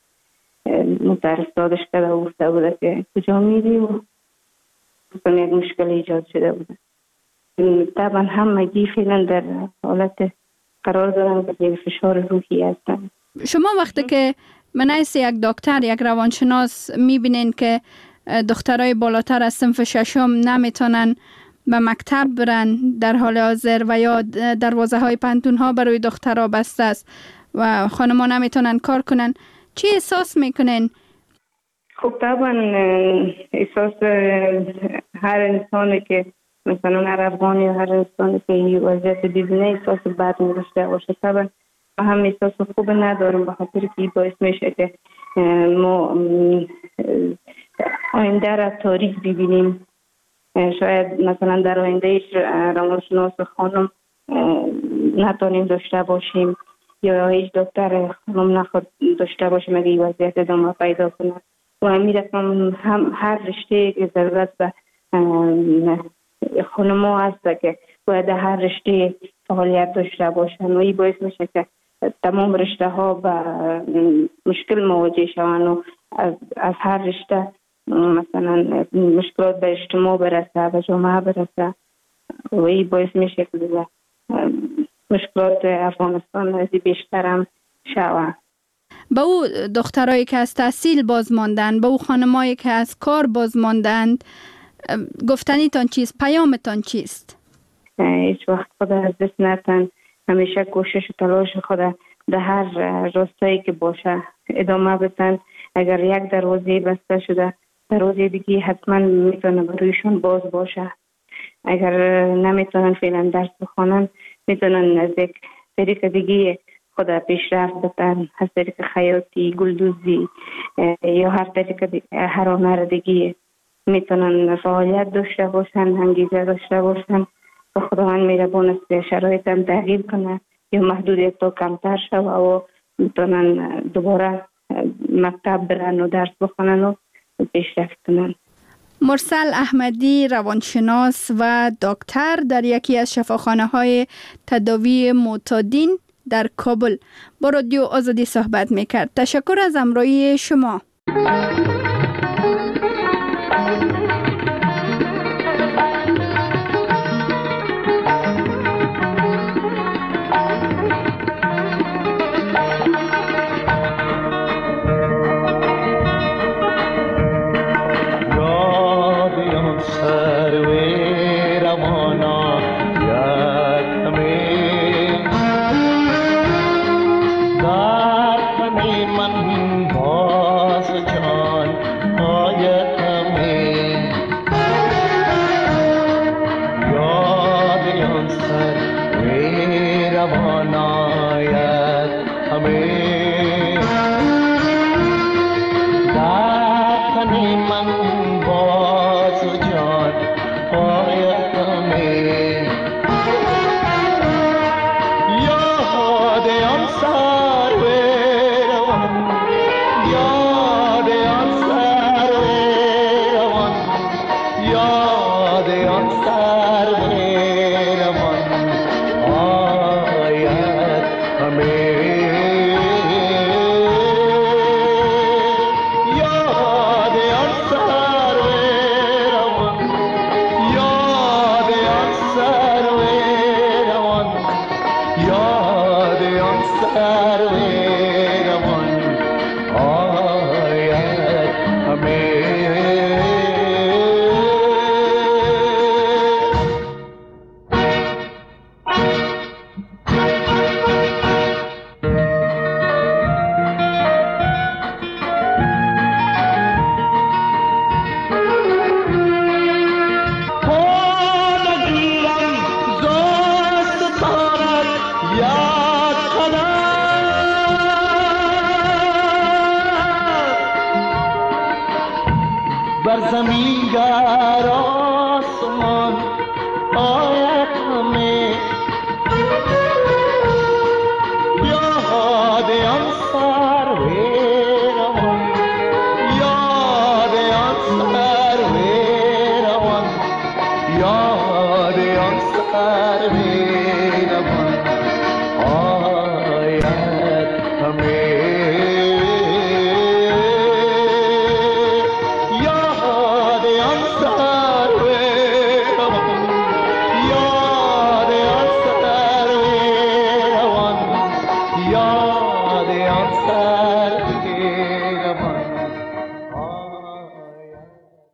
مترس دادش کرده و گفته بوده که کجا میری و یک مشکل ایجاد شده بوده. طبعا همگی فعلا در حالت قرار دارن که زیر فشار روحی هستن. شما وقتی که منعیس یک دکتر، یک روانشناس میبینین که دخترای بالاتر از صنف ششم نمیتونن به مکتب برن در حال حاضر و یا دروازه های پانتون ها برای دخترها بسته است و خانم‌ها نمیتونن کار کنن، چی احساس میکنین؟ خب طبعا احساس هر انسانی که مثلا هر افغانی یا هر انسانی که این وضعیت ببینه احساس بد می‌داشته باشه. طبعا ما هم احساس خوب ندارم به خاطر که باعث میشه که ما آینده را تاریک ببینیم. شاید مثلا در آینده روانشناس خانم نتونیم داشته باشیم یا هیچ دکتر خانم نخواد داشته باشیم اگه این وضعیت ادامه پیدا کنه. و همین رقم هم هر رشته که ضرورت به خانم ها هست که باید هر رشته فعالیت داشته باشن و این باعث میشه که تمام رشته ها به مشکل مواجه شوند و از هر رشته مثلا مشکلات به اجتماع برسه، به جامعه برسه و این باعث میشه که مشکلات افغانستان از بیشتر هم شود. به او دخترایی که از تحصیل باز ماندن، به او خانمایی که از کار باز ماندند، گفتنیتان چیست؟ پیامتان چیست؟ هیچ وقت خود از دست نتن، همیشه کوشش و تلاش خود در هر راستایی که باشه ادامه بدن. اگر یک دروازه بسته شده دروازه دیگه حتما میتونه برویشون باز باشه. اگر نمیتونن فعلا درس بخونن میتونن از یک طریق دیگه خود پیشرفت بدن، از طریق خیاطی، گلدوزی یا هر طریق هر هنر دیگه میتونن فعالیت داشته باشن، انگیزه داشته باشن و خداوند مهربان است شرایط هم تغییر کنه یا محدودیت تو کمتر شوه و میتونن دوباره مکتب برن و درس بخونن و پیشرفت کنن. مرسل احمدی، روانشناس و دکتر در یکی از شفاخانه‌های تداوی معتادین در کابل با رادیو آزادی صحبت میکرد. تشکر از همراهی شما. من باز جان بر زمین گر آسمان آید همه یاد آن سرو روان یاد آن سرو روان یاد آن سرو روان آید همه یاد آن سرو